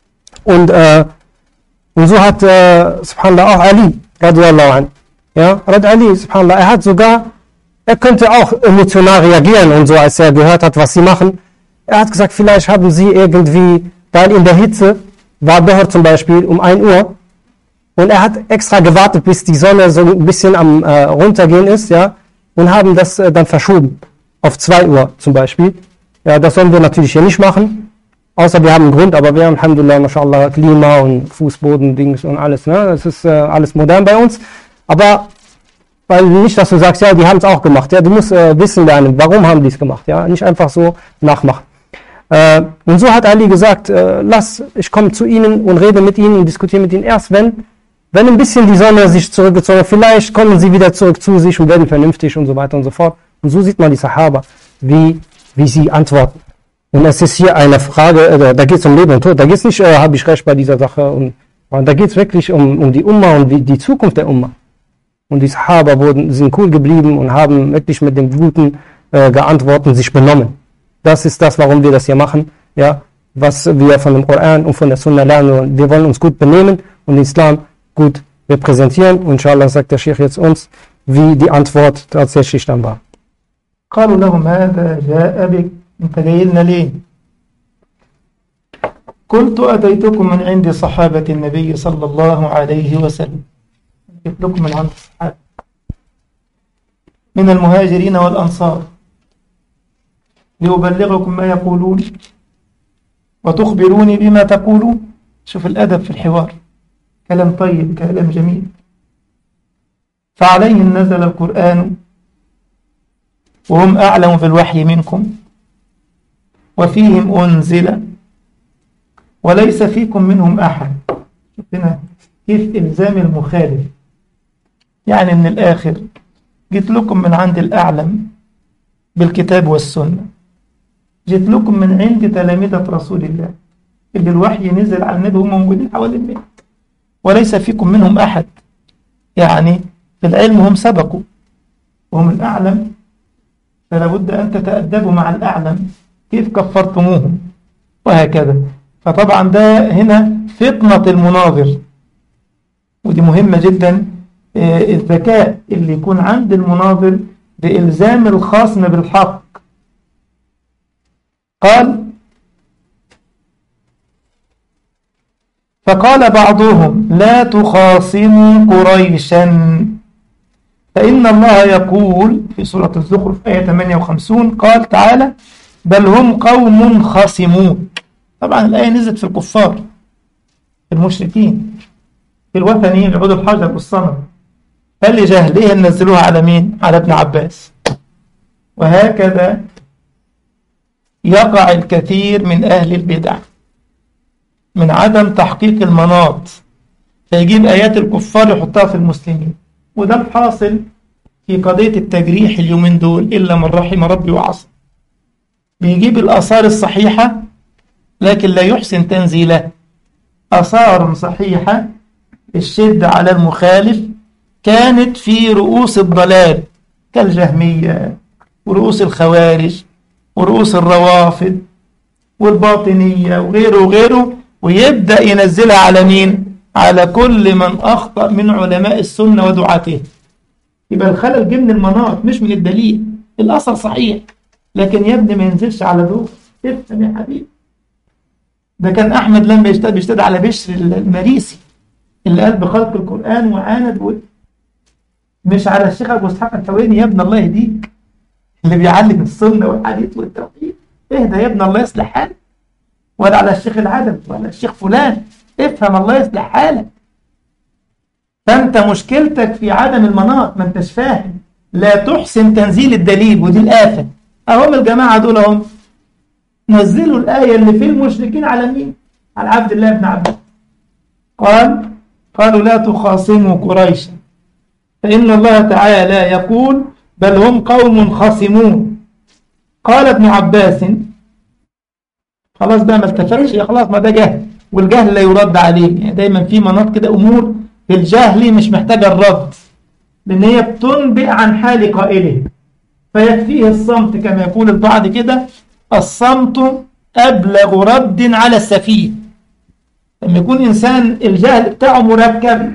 Und, äh, und so hat, äh, subhanallah, auch Ali, radiallahu anh, ja, Rad Ali, subhanallah, er hat sogar, er könnte auch emotional reagieren und so, als er gehört hat, was sie machen. Er hat gesagt, vielleicht haben sie irgendwie, weil in der Hitze war Dohr zum Beispiel um ein Uhr und er hat extra gewartet, bis die Sonne so ein bisschen am äh, runtergehen ist, ja, und haben das äh, dann verschoben auf zwei Uhr zum Beispiel. Ja, das sollen wir natürlich hier nicht machen, außer wir haben einen Grund, aber wir haben, alhamdulillah, mashallah, Klima und Fußboden, Dings und alles, ne? Das ist äh, alles modern bei uns. Aber, weil nicht, dass du sagst, ja, die haben es auch gemacht, ja, du musst äh, wissen lernen, warum haben die es gemacht, ja, nicht einfach so nachmachen. Äh, und so hat Ali gesagt, äh, lass, ich komme zu ihnen und rede mit ihnen und diskutiere mit ihnen erst, wenn Wenn ein bisschen die Sonne sich zurückgezogen hat, vielleicht kommen sie wieder zurück zu sich und werden vernünftig und so weiter und so fort. Und so sieht man die Sahaba, wie, wie sie antworten. Und es ist hier eine Frage, äh, da geht es um Leben und Tod. Da geht es nicht, äh, habe ich recht bei dieser Sache. Und, und da geht es wirklich um, um die Umma und die, die Zukunft der Umma. Und die Sahaba wurden, sind cool geblieben und haben wirklich mit dem Guten äh, geantwortet und sich benommen. Das ist das, warum wir das hier machen. Ja, was wir von dem Koran und von der Sunna lernen. Und wir wollen uns gut benehmen und den Islam gut repräsentieren. Und inshallah sagt der Sheikh jetzt uns, wie die Antwort tatsächlich dann war. قالوا لهم هذا جاء بك انت جاي لنا ليه؟ قلت أتيتكم من عند صحابة النبي صلى الله عليه وسلم. جئت لكم من عند الصحابة من المهاجرين والأنصار لأبلغكم ما يقولون وتخبروني بما تقولون. شوف الأدب في الحوار، كلام طيب، كلام جميل. فعليهم نزل القرآن وهم أعلم بالوحي منكم وفيهم أنزل وليس فيكم منهم أحد. شوفنا كيف إلزام المخالف، يعني من الآخر جيت لكم من عند الأعلم بالكتاب والسنة، جيت لكم من عند تلامذة رسول الله اللي الوحي نزل على النبي هم موجودين حوالين البيت، وليس فيكم منهم أحد، يعني في العلم هم سبقوا وهم الأعلم، فلا بد أن تتأدبوا مع الأعلم كيف كفرتموهم وهكذا. فطبعا ده هنا فطنة المناظر، ودي مهمة جدا، الذكاء اللي يكون عند المناظر بإلزام الخصم بالحق. قال فقال بعضهم لا تخاصموا قريشا فإن الله يقول في سورة الزخرف آية ثمانية وخمسين قال تعالى بل هم قوم خاصمون. طبعا الآية نزلت في الكفار، في المشركين، في الوثنيين اللي عبدوا الحجر والصنم، فلجهلهم نزلوها على مين؟ على ابن عباس. وهكذا يقع الكثير من أهل البدع من عدم تحقيق المناط، فيجيب آيات الكفار يحطها في المسلمين، وده الحاصل في قضية التجريح اليومين دول إلا من رحم ربي وعصى. بيجيب الآثار الصحيحة لكن لا يحسن تنزيلها، آثار صحيحة الشد على المخالف كانت في رؤوس الضلال كالجهمية ورؤوس الخوارج ورؤوس الروافض والباطنية وغيره وغيره، ويبدأ ينزلها على مين؟ على كل من أخطأ من علماء السنة ودعاته. يبقى الخلل جه من المناط مش من الدليل، الأثر صحيح لكن يا ابني ما ينزلش على دول. افهم يا حبيبي، ده كان أحمد لما يشتد بيشتد على بشر المريسي اللي قال بخلق القرآن وعاند، مش على الشيخ أبو إسحاق الحويني يا ابن الله يهديك اللي بيعلم السنة والحديث والتوحيد. اهدى يا ابن الله يصلح حالك، ولا على الشيخ العدم ولا الشيخ فلان. افهم الله يصلح حالك. فأنت مشكلتك في عدم المناط، ما انتش فاهم، لا تحسن تنزيل الدليل، ودي الآفة. أهم الجماعة دول هم نزلوا الآية اللي في المشركين على مين؟ على عبد الله بن عباس. قال قالوا لا تخاصموا قريشا فإن الله تعالى يقول بل هم قوم خاصمون. قال ابن عباس خلاص بقى ما التفتش، يا خلاص ما ده جهل، والجهل لا يرد عليه. يعني دايما في مناط كده أمور في الجهل مش محتاجة الرد، لأن هي بتنبئ عن حال قائله، فيكفيه الصمت كما يقول البعض كده، الصمت أبلغ رد على السفيه. لما يكون إنسان الجهل بتاعه مركب.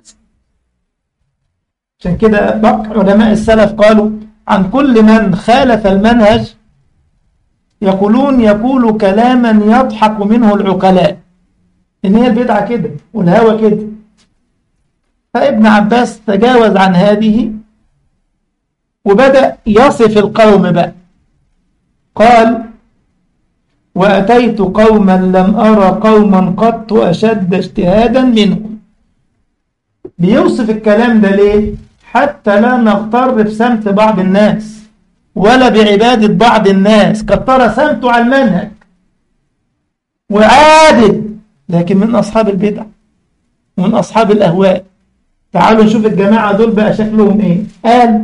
عشان كده علماء السلف قالوا عن كل من خالف المنهج يقولون يقول كلاما يضحك منه العقلاء، إن هي البدعة كده والهوى كده. فابن عباس تجاوز عن هذه وبدأ يصف القوم بقى. قال وأتيت قوما لم أرى قوما قط أشد اجتهادا منهم. بيوصف الكلام ده ليه؟ حتى لا نغتر بسمت بعض الناس ولا بعبادة بعض الناس، كتر سمته على المنهج وعادل، لكن من أصحاب البدع ومن أصحاب الأهواء. تعالوا نشوف الجماعة دول بقى شكلهم إيه. قال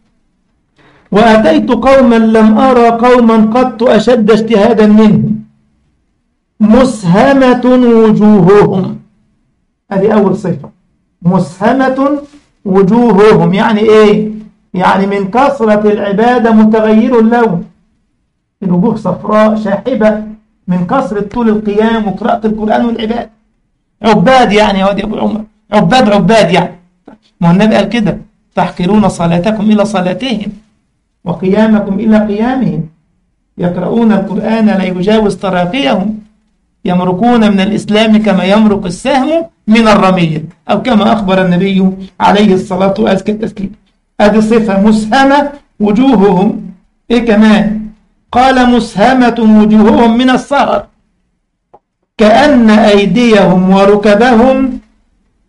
وأتيت قوما لم أرى قوما قط أشد اجتهادا منهم مسهمة وجوههم. هذه أول صفة، مسهمة وجوههم. يعني إيه؟ يعني من كثرة العبادة متغير اللون، الوجوه صفراء شاحبة من كثرة طول القيام وقراءة القرآن والعبادة. عباد يعني يا وادي أبو عمر، عباد عباد يعني. ما النبي قال كده تحقرون صلاتكم إلى صلاتهم وقيامكم إلى قيامهم، يقرؤون القرآن لا يجاوز تراقيهم، يمرقون من الإسلام كما يمرق السهم من الرمية، أو كما أخبر النبي عليه الصلاة وأزكى التسليم. هذه صفة مسهمة وجوههم. إيه كمان؟ قال مسهمة وجوههم من السهر كأن أيديهم وركبهم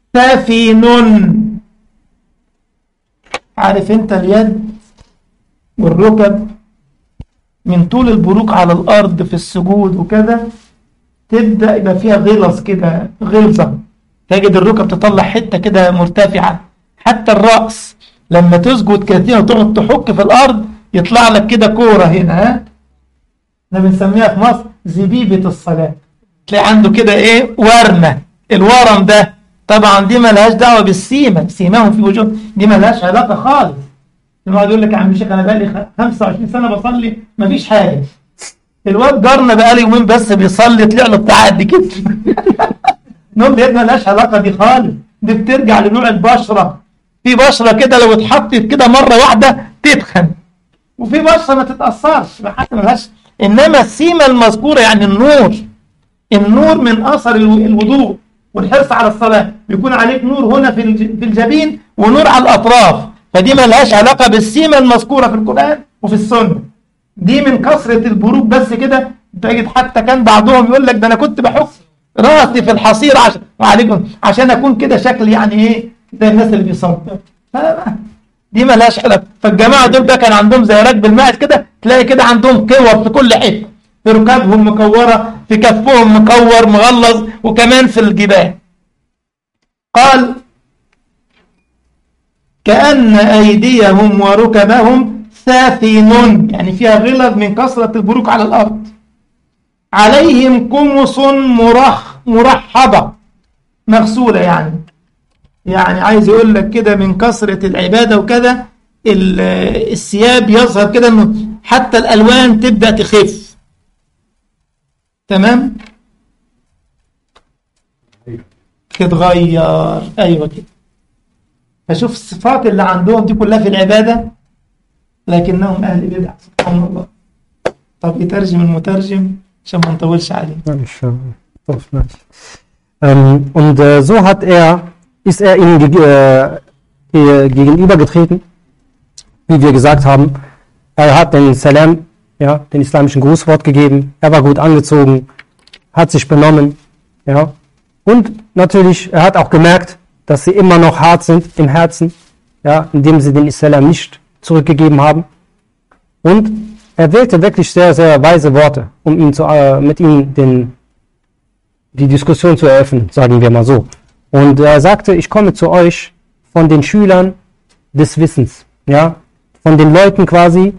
سفين. عارف أنت اليد والركب من طول البروك على الأرض في السجود وكذا تبدأ يبقى فيها غلظ كده، غلظة، تجد الركب تطلع حتة كده مرتفعة. حتى الرأس لما تسجد كده وتقعد تحك في الأرض يطلع لك كده كورة هنا، ها؟ احنا بنسميها في مصر زبيبة الصلاة. تلاقي عنده كده ايه ورمة، الورم ده طبعا دي ملهاش دعوة بالسيمة، سيماهم في وجوه، دي ملهاش علاقة خالص. الواحد يقول لك يا عم الشيخ انا بقالي خمسة وعشرين سنة بصلي مفيش حاجة. الواد جارنا بقالي يومين بس بيصلي طلع له بتاع قد كده. نقول له يا ابني ملهاش علاقة دي خالص، دي بترجع لنوع البشرة. في بشرة كده لو اتحطت كده مرة واحدة تتخن، وفي بشرة ما تتأثرش حتى ملهاش. إنما السيمة المذكورة يعني النور، النور من أثر الوضوء والحرص على الصلاة، بيكون عليك نور هنا في الجبين ونور على الأطراف، فدي ملهاش علاقة بالسيمة المذكورة في القرآن وفي السنة. دي من كثرة البروك بس كده تجد حتى كان بعضهم يقول لك ده أنا كنت بحك راسي في الحصير عشان وعليكم عشان أكون كده شكل يعني إيه ده الناس اللي بيصلوا. دي ملهاش علاقة. فالجماعة دول بقى كان عندهم زي راكب الماعز كده، تلاقي كده عندهم كور في كل حتة، في ركابهم مكورة، في كفهم مكور مغلظ، وكمان في الجبال. قال كأن أيديهم وركبهم سافن، يعني فيها غلظ من كثرة البروك على الأرض. عليهم قمص مرخ مرحبة مغسولة، يعني يعني عايز يقول لك كده من كثرة العبادة وكذا الثياب يظهر كده انه حتى الألوان تبدأ تخف. تمام، تتغير، ايوه كده. فشوف الصفات اللي عندهم دي كلها في العبادة، لكنهم أهل بدع سبحان الله. طب يترجم المترجم عشان ما نطولش عليه. Ähm, und äh, so hat er, ist er ihnen ge äh, gegenübergetreten, wie wir gesagt haben. Er hat den Salam, ja, den islamischen Grußwort gegeben. Er war gut angezogen, hat sich benommen, ja. Und natürlich, er hat auch gemerkt, dass sie immer noch hart sind im Herzen, ja, indem sie den Islam nicht zurückgegeben haben. Und er wählte wirklich sehr, sehr weise Worte, um ihn zu, äh, mit ihnen den, die Diskussion zu eröffnen, sagen wir mal so. Und er sagte, ich komme zu euch von den Schülern des Wissens, ja, von den Leuten quasi,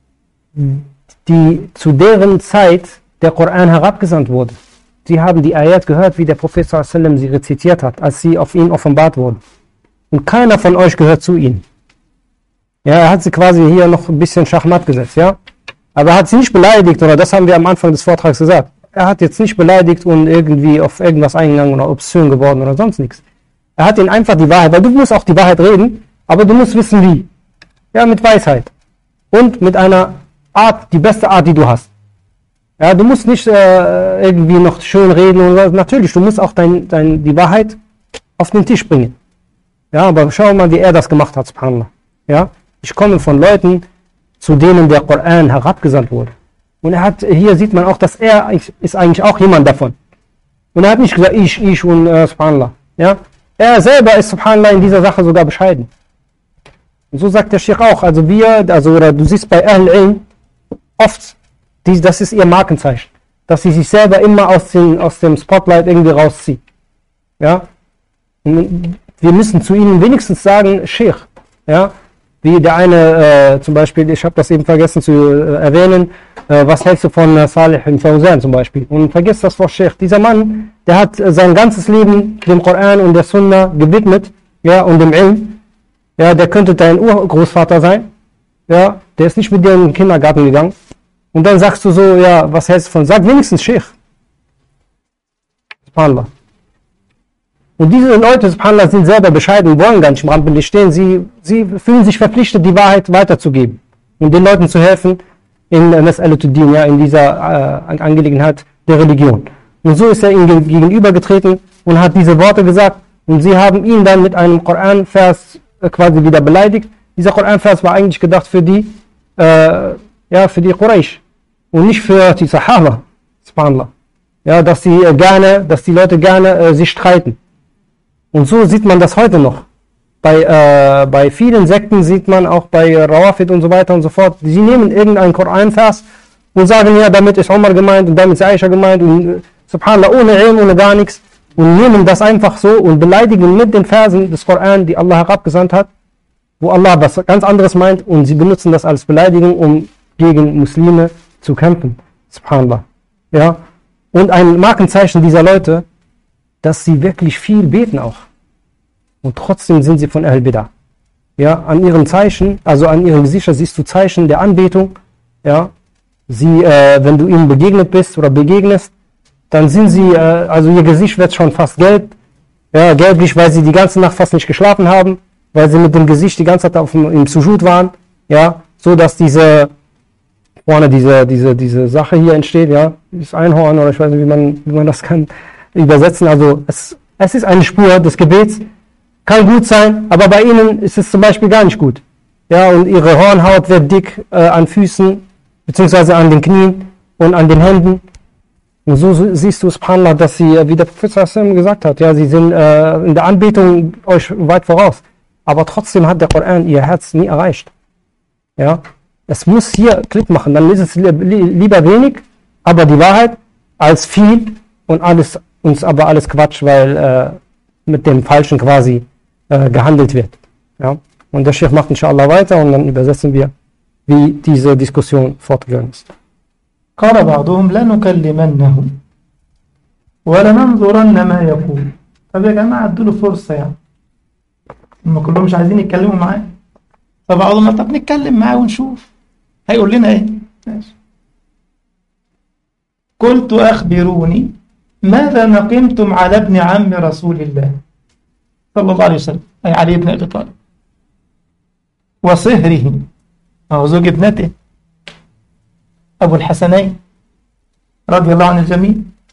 die zu deren Zeit der Koran herabgesandt wurde. Sie haben die Ayat gehört, wie der Prophet sallallahu alaihi wasallam sie rezitiert hat, als sie auf ihn offenbart wurden. Und keiner von euch gehört zu ihnen. Ja, er hat sie quasi hier noch ein bisschen Schachmatt gesetzt, ja. Aber er hat sie nicht beleidigt, oder das haben wir am Anfang des Vortrags gesagt. Er hat jetzt nicht beleidigt und irgendwie auf irgendwas eingegangen oder obszön geworden oder sonst nichts. Er hat ihnen einfach die Wahrheit, weil du musst auch die Wahrheit reden, aber du musst wissen wie. Ja, mit Weisheit. Und mit einer Art, die beste Art, die du hast. Ja, du musst nicht äh, irgendwie noch schön reden oder natürlich, du musst auch dein, dein, die Wahrheit auf den Tisch bringen. Ja, aber schau mal, wie er das gemacht hat, subhanallah. Ja, ich komme von Leuten, zu denen der Koran herabgesandt wurde. Und er hat, hier sieht man auch, dass er ist eigentlich auch jemand davon. Und er hat nicht gesagt, ich, ich und äh, subhanallah. Ja, er selber ist subhanallah in dieser Sache sogar bescheiden. Und so sagt der Sheikh auch, also wir, also oder du siehst bei Ahl Ilm oft, die, das ist ihr Markenzeichen, dass sie sich selber immer aus, den, aus dem Spotlight irgendwie rausziehen. Ja, und wir müssen zu ihnen wenigstens sagen, Sheikh, ja, wie der eine äh, zum Beispiel, ich habe das eben vergessen zu äh, erwähnen, äh, was hältst du von äh, Salih al-Fawzan zum Beispiel? Und vergiss das Wort Sheikh. Dieser Mann, der hat äh, sein ganzes Leben dem Koran und der Sunna gewidmet, ja, und dem Ilm. Ja, der könnte dein Urgroßvater sein. Ja, der ist nicht mit dir in den Kindergarten gegangen. Und dann sagst du so, ja, was hältst du von? Sag wenigstens Sheikh. Subhanallah. Und diese Leute, subhanallah, sind selber bescheiden, wollen gar nicht im Rampenlicht stehen. Sie, sie fühlen sich verpflichtet, die Wahrheit weiterzugeben und den Leuten zu helfen in Mas'alatuddin, ja, in dieser äh, Angelegenheit der Religion. Und so ist er ihnen gegenübergetreten und hat diese Worte gesagt. Und sie haben ihn dann mit einem Koran-Vers äh, quasi wieder beleidigt. Dieser Koran-Vers war eigentlich gedacht für die, äh, ja, für die Quraysh und nicht für die Sahaba, subhanallah. Ja, dass sie äh, gerne, dass die Leute gerne äh, sich streiten. Und so sieht man das heute noch, bei, äh, bei vielen Sekten sieht man, auch bei Rawafid und so weiter und so fort, sie nehmen irgendeinen Koranvers und sagen, ja, damit ist Omar gemeint und damit ist Aisha gemeint und subhanallah, ohne Ilm, ohne gar nichts, und nehmen das einfach so und beleidigen mit den Versen des Koran, die Allah herabgesandt hat, wo Allah was ganz anderes meint, und sie benutzen das als Beleidigung, um gegen Muslime zu kämpfen. Subhanallah. Ja? Und ein Markenzeichen dieser Leute, dass sie wirklich viel beten auch. Und trotzdem sind sie von Ahl Bidah. Ja, an ihren Zeichen, also an ihren Gesichtern siehst du Zeichen der Anbetung. Ja, sie, äh, wenn du ihnen begegnet bist oder begegnest, dann sind sie, äh, also ihr Gesicht wird schon fast gelb. Ja, gelblich, weil sie die ganze Nacht fast nicht geschlafen haben, weil sie mit dem Gesicht die ganze Zeit auf dem, im Sujud waren. Ja, so dass diese, vorne diese, diese, diese Sache hier entsteht, ja, das Einhorn, oder ich weiß nicht, wie man, wie man das kann übersetzen. Also es, es ist eine Spur des Gebets. Kann gut sein, aber bei ihnen ist es zum Beispiel gar nicht gut. Ja, und ihre Hornhaut wird dick äh, an Füßen, beziehungsweise an den Knien und an den Händen. Und so, so siehst du, subhanallah, dass sie, wie der Prophet gesagt hat, ja, sie sind äh, in der Anbetung euch weit voraus. Aber trotzdem hat der Koran ihr Herz nie erreicht. Ja, es muss hier Klick machen, dann ist es li lieber wenig, aber die Wahrheit, als viel und alles, uns aber alles Quatsch, weil äh, mit dem Falschen quasi äh, gehandelt wird. Ja? Und der Sheikh macht inshallah weiter und dann übersetzen wir, wie diese Diskussion fortgegangen ist. قال بعضهم لنكلمنه ولننظرن ما يقول. طب يا جماعة ادوا له فرصة يعني. هم كلهم مش عايزين يتكلموا معاه. فبعضهم طب نتكلم معاه ونشوف هيقول لنا ايه. ماشي. قلت أخبروني ماذا نقمتم على ابن عم رسول الله صلى الله عليه وسلم، أي علي بن أبي طالب، وصهره، أو زوج ابنته أبو الحسنين رضي الله عن الجميع،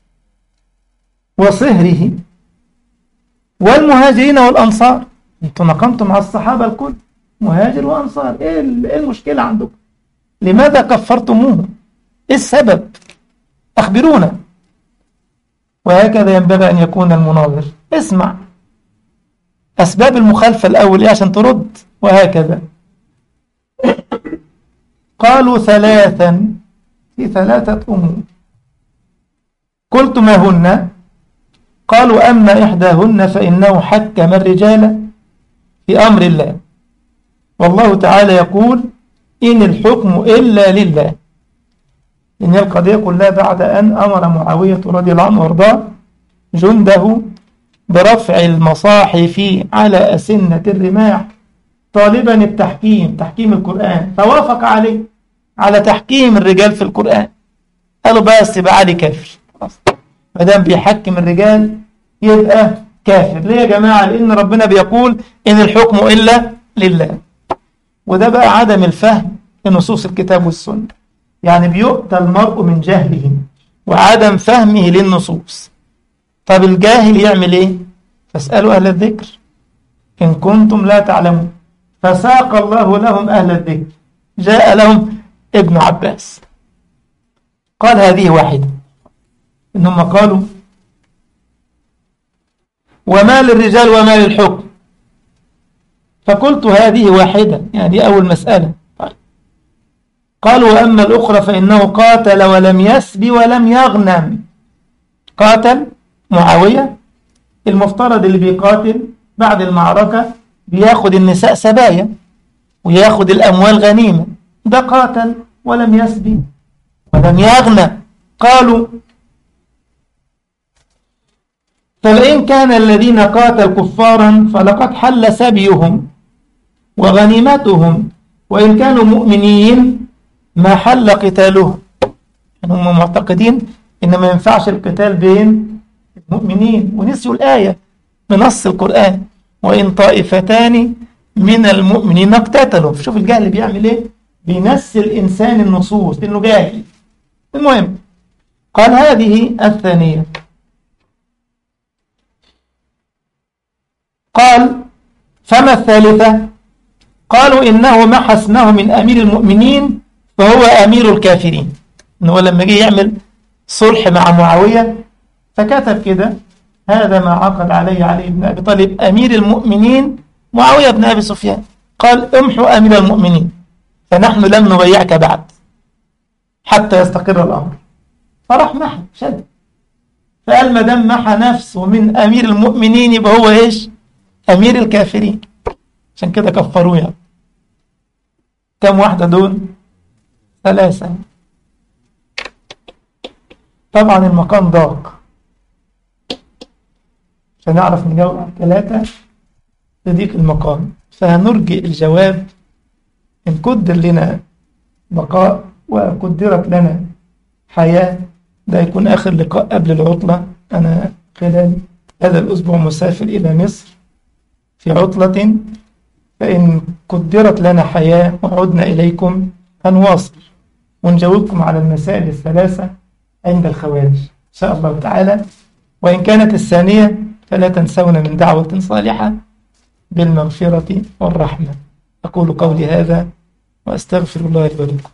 وصهره، والمهاجرين والأنصار. أنتم نقمتم على الصحابة الكل، مهاجر وأنصار، إيه المشكلة عندكم؟ لماذا كفرتموهم؟ إيه السبب؟ أخبرونا. وهكذا ينبغي أن يكون المناظر. اسمع أسباب المخالفة الأول إيه عشان ترد، وهكذا. قالوا ثلاثا، في ثلاثة أمور. قلت ما هن؟ قالوا أما إحداهن فإنه حكم الرجال في أمر الله، والله تعالى يقول إن الحكم إلا لله. إن القضية كلها بعد أن أمر معاوية رضي الله عنه وارضاه جنده برفع المصاحف على أسنة الرماح طالبا التحكيم، تحكيم القرآن، فوافق عليه على تحكيم الرجال في القرآن. قالوا بس يبقى علي كافر، ما دام بيحكم الرجال يبقى كافر. ليه يا جماعة؟ لأن ربنا بيقول إن الحكم إلا لله. وده بقى عدم الفهم لنصوص الكتاب والسنة، يعني بيؤتى المرء من جهله وعدم فهمه للنصوص. طب الجاهل يعمل ايه؟ فاسألوا أهل الذكر إن كنتم لا تعلمون. فساق الله لهم أهل الذكر. جاء لهم ابن عباس قال هذه واحدة، إنهم قالوا وما للرجال وما للحكم، فقلت هذه واحدة، يعني أول مسألة. قالوا وأما الأخرى فإنه قاتل ولم يسب ولم يغنم. قاتل معاوية، المفترض اللي بيقاتل بعد المعركة بياخد النساء سبايا وياخد الأموال غنيمة، ده قاتل ولم يسب ولم يغنم. قالوا فلئن كان الذين قاتل كفارا فلقد حل سبيهم وغنيمتهم، وإن كانوا مؤمنين ما حل قتالهم. يعني هم معتقدين إن ما ينفعش القتال بين المؤمنين، ونسيوا الآية بنص القرآن وإن طائفتان من المؤمنين اقتتلوا. شوف الجهل بيعمل إيه؟ بينسي الإنسان النصوص لأنه جاهل. المهم قال هذه الثانية. قال فما الثالثة؟ قالوا إنه محى اسمه من أمير المؤمنين فهو أمير الكافرين. إنه لما جه يعمل صلح مع معاوية فكتب كده هذا ما عقد عليه علي بن أبي طالب أمير المؤمنين معاوية بن أبي سفيان قال امحوا أمير المؤمنين فنحن لم نبيعك بعد حتى يستقر الأمر. فراح محى شد، فقال ما دام محى نفسه من أمير المؤمنين يبقى هو إيش؟ أمير الكافرين. عشان كده كفروه يعني. كم واحدة دول؟ ثلاثة. طبعا المقام ضاق، عشان نعرف نجاوب على ثلاثة يضيق المقام، فهنرجئ الجواب إن قدر لنا بقاء وقدرت لنا حياة. ده يكون آخر لقاء قبل العطلة. أنا خلال هذا الأسبوع مسافر إلى مصر في عطلة، فإن قدرت لنا حياة وعدنا إليكم هنواصل ونجاوبكم على المسائل الثلاثة عند الخوارج إن شاء الله تعالى. وإن كانت الثانية فلا تنسون من دعوة صالحة بالمغفرة والرحمة. أقول قولي هذا وأستغفر الله لي ولكم.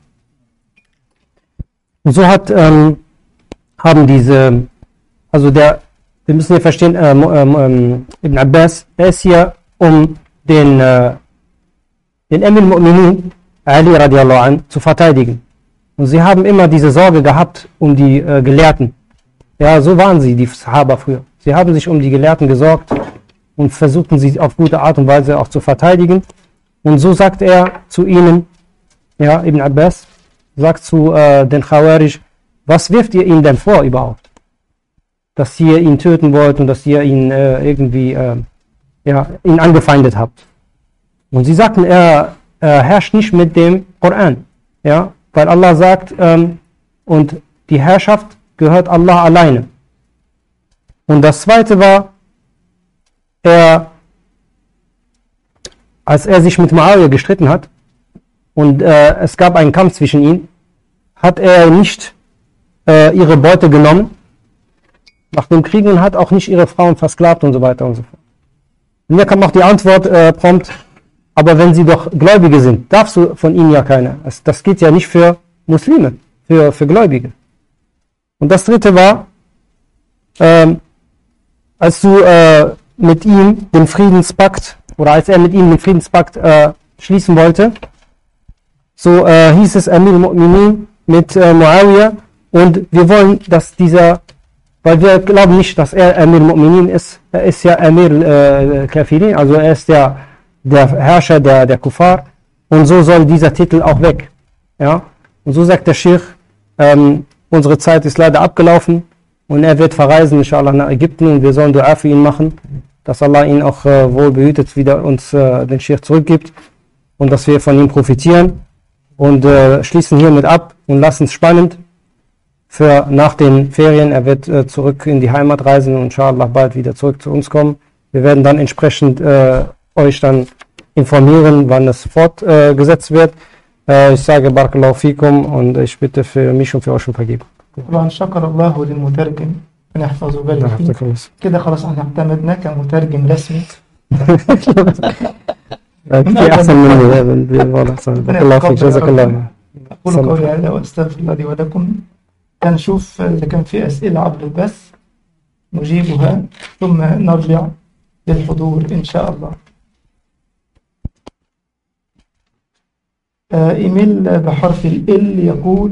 Und so hat, ähm, haben diese, also der, wir müssen hier verstehen, ähm, ähm, Ibn Abbas, er ist hier, um den, äh, den Emir al-Mu'minin, Ali radiallahu anh, zu verteidigen. Und sie haben immer diese Sorge gehabt um die äh, Gelehrten. Ja, so waren sie, die Sahaba früher. Sie haben sich um die Gelehrten gesorgt und versuchten sie auf gute Art und Weise auch zu verteidigen. Und so sagt er zu ihnen, ja, Ibn Abbas, sagt zu äh, den Khawarij, was wirft ihr ihnen denn vor überhaupt? Dass ihr ihn töten wollt und dass ihr ihn äh, irgendwie, äh, ja, ihn angefeindet habt. Und sie sagten, er, er herrscht nicht mit dem Koran, ja, weil Allah sagt, ähm, und die Herrschaft gehört Allah alleine. Und das zweite war, er, als er sich mit Muawiyah gestritten hat und äh, es gab einen Kampf zwischen ihnen, hat er nicht äh, ihre Beute genommen nach dem Krieg und hat auch nicht ihre Frauen versklavt und so weiter und so fort. Und hier kam auch die Antwort äh, prompt, aber wenn sie doch Gläubige sind, darfst du von ihnen ja keine. Das, das geht ja nicht für Muslime, für, für Gläubige. Und das dritte war, ähm, als du äh, mit ihm den Friedenspakt, oder als er mit ihm den Friedenspakt äh, schließen wollte, so äh, hieß es Amir al-Mu'minin mit äh, Muawiyah, und wir wollen, dass dieser, weil wir glauben nicht, dass er Amir al-Mu'minin ist, er ist ja Amir al-Kafirin, also er ist der, der Herrscher der, der Kuffar, und so soll dieser Titel auch weg. Ja? Und so sagt der Sheikh, ähm, unsere Zeit ist leider abgelaufen und er wird verreisen, inshallah, nach Ägypten, und wir sollen Dua für ihn machen, dass Allah ihn auch äh, wohl behütet wieder uns äh, den Sheikh zurückgibt und dass wir von ihm profitieren, und äh, schließen hiermit ab und lassen es spannend für nach den Ferien. Er wird äh, zurück in die Heimat reisen und inshallah bald wieder zurück zu uns kommen. Wir werden dann entsprechend äh, euch dann informieren, wann es fortgesetzt äh, wird. Äh, ich sage Barakallahu fikum und ich bitte für mich und für euch um Vergebung. طبعا شكر الله للمترجم أن يحفظه بالك فيه. كده خلاص احنا اعتمدنا كمترجم رسمي. في أحسن مني بارك الله فيك جزاك الله. أقول قولي هذا وأستغفر الله لي ولكم. هنشوف إذا كان في أسئلة عبر البث نجيبها ثم نرجع للحضور إن شاء الله. إيميل بحرف ال يقول: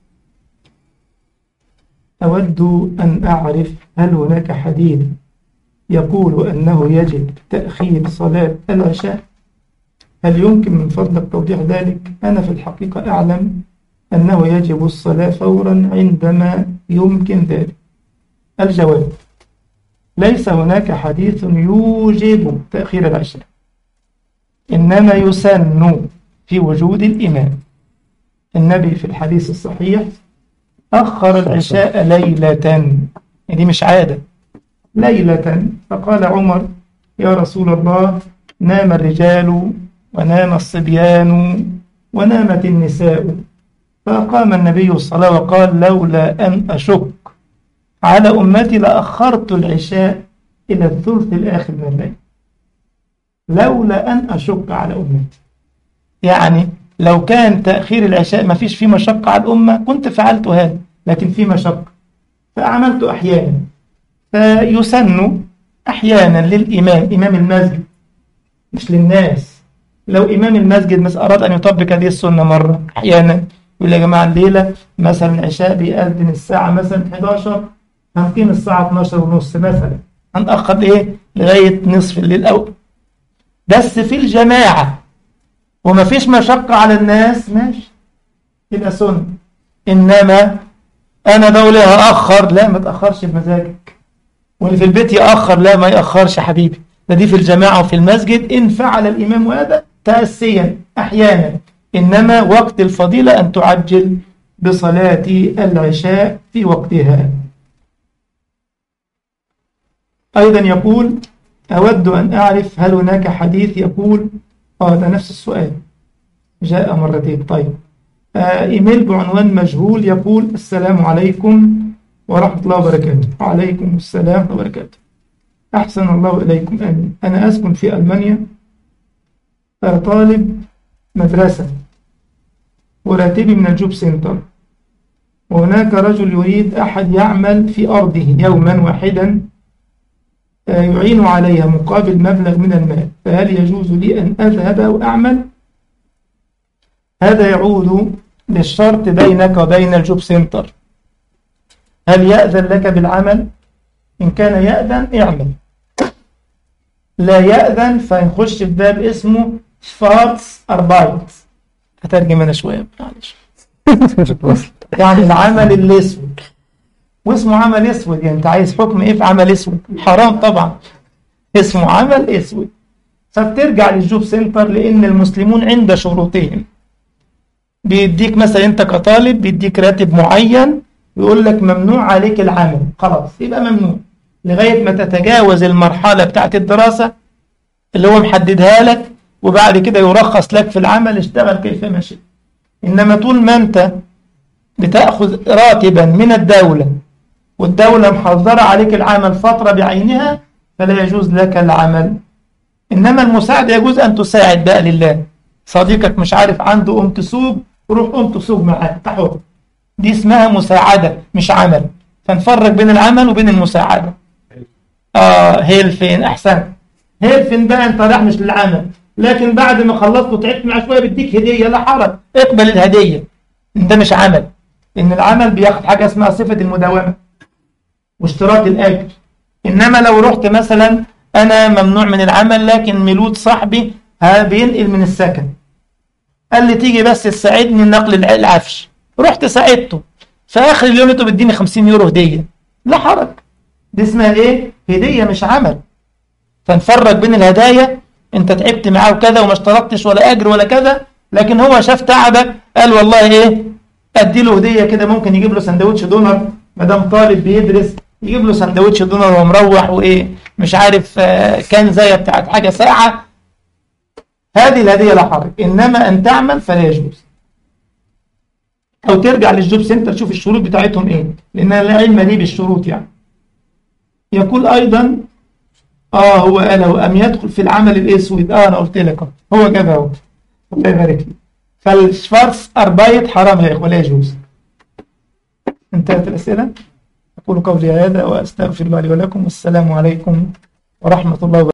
أود أن أعرف هل هناك حديث يقول أنه يجب تأخير صلاة العشاء؟ هل يمكن من فضلك توضيح ذلك؟ أنا في الحقيقة أعلم أنه يجب الصلاة فورا عندما يمكن ذلك. الجواب: ليس هناك حديث يوجب تأخير العشاء، إنما يسن في وجود الإمام. النبي في الحديث الصحيح أخر العشاء ليلة، دي مش عادة، ليلة. فقال عمر: يا رسول الله، نام الرجال ونام الصبيان ونامت النساء. فقام النبي الصلاة وقال: لولا أن أشك على أمتي لأخرت العشاء إلى الثلث الآخر من الليل. لولا أن أشك على أمتي، يعني لو كان تأخير العشاء ما فيش فيه مشقة على الأمة كنت فعلت هذا، لكن فيه مشقة فأعملت أحيانا. فيسن أحيانا للإمام، إمام المسجد، مش للناس. لو إمام المسجد مثلا أراد أن يطبق هذه السنة مرة أحيانا يقول يا جماعة الليلة مثلا العشاء بيأذن الساعة مثلا حداشر، هنقيم الساعة اتناشر ونص مثلا، هنأخر إيه لغاية نصف الليل أو بس في الجماعة وما فيش مشقة على الناس ماشي يبقى سنة. إنما أنا بقول هأخر، لا ما تأخرش بمزاجك، واللي في البيت يأخر لا ما يأخرش حبيبي، ده دي في الجماعة وفي المسجد إن فعل الإمام هذا تأسيا أحيانا، إنما وقت الفضيلة أن تعجل بصلاة العشاء في وقتها. أيضا يقول أود أن أعرف هل هناك حديث يقول آه ده نفس السؤال جاء مرتين. طيب آه إيميل بعنوان مجهول يقول السلام عليكم ورحمة الله وبركاته. وعليكم السلام ورحمة الله وبركاته. أحسن الله إليكم آمين. أنا أسكن في ألمانيا، آه طالب مدرسة وراتبي من الجوب سنتر، وهناك رجل يريد أحد يعمل في أرضه يوما واحدا آه يعين عليها مقابل مبلغ من المال، فهل يجوز لي أن أذهب أو أعمل؟ هذا يعود للشرط بينك وبين الجوب سنتر، هل يأذن لك بالعمل؟ إن كان يأذن اعمل، لا يأذن فيخش في باب اسمه شفارتس أربايت. هترجم أنا شوية معلش. يعني العمل الأسود، واسمه عمل أسود، يعني أنت عايز حكم إيه في عمل أسود؟ حرام طبعا، اسمه عمل أسود. فبترجع للجوب سنتر لأن المسلمون عند شروطهم، بيديك مثلا أنت كطالب بيديك راتب معين يقول لك ممنوع عليك العمل، خلاص يبقى ممنوع لغاية ما تتجاوز المرحلة بتاعت الدراسة اللي هو محددها لك، وبعد كده يرخص لك في العمل اشتغل كيفما شئت. إنما طول ما أنت بتأخذ راتبا من الدولة والدولة محظرة عليك العمل فترة بعينها فلا يجوز لك العمل. إنما المساعدة يجوز أن تساعد بقى لله، صديقك مش عارف عنده قوم تسوق، روح قوم تسوق معاه تحط، دي اسمها مساعدة مش عمل. فنفرق بين العمل وبين المساعدة. آه هيلفين أحسن، هيلفين بقى أنت راح مش للعمل، لكن بعد ما خلصت وتعبت مع شوية بديك هدية، لا حرج اقبل الهدية، ده مش عمل. إن العمل بياخد حاجة اسمها صفة المداومة واشتراط الأجر. إنما لو رحت مثلا أنا ممنوع من العمل لكن ميلود صاحبي بينقل من السكن قال لي تيجي بس تساعدني نقل العفش، رحت ساعدته، في آخر اليوم انتوا بديني خمسين يورو هدية، لا حرج، دي اسمها ايه؟ هدية مش عمل. فنفرق بين الهدايا، انت تعبت معاه وكذا وما اشترطتش ولا أجر ولا كذا، لكن هو شاف تعبك قال والله ايه ادي له هدية كده، ممكن يجيب له سندوتش دونر ما دام طالب بيدرس، يجيب له سندوتش دونر ومروح وايه مش عارف آه كان زي بتاعت حاجة ساعة، هذه الهدية لا حرج. إنما أن تعمل فلا يجوز. أو ترجع للجوب سنتر تشوف الشروط بتاعتهم إيه، لأن لا علم لي بالشروط يعني. يقول أيضا آه هو قال هو أم يدخل في العمل الأسود، آه أنا قلت لك هو جابها هو، الله يبارك لي. فالشفارس أربايت حرام يا إخوة لا يجوز. انتهت الأسئلة. أقول قولي هذا وأستغفر الله لي ولكم، والسلام عليكم ورحمة الله وبركاته.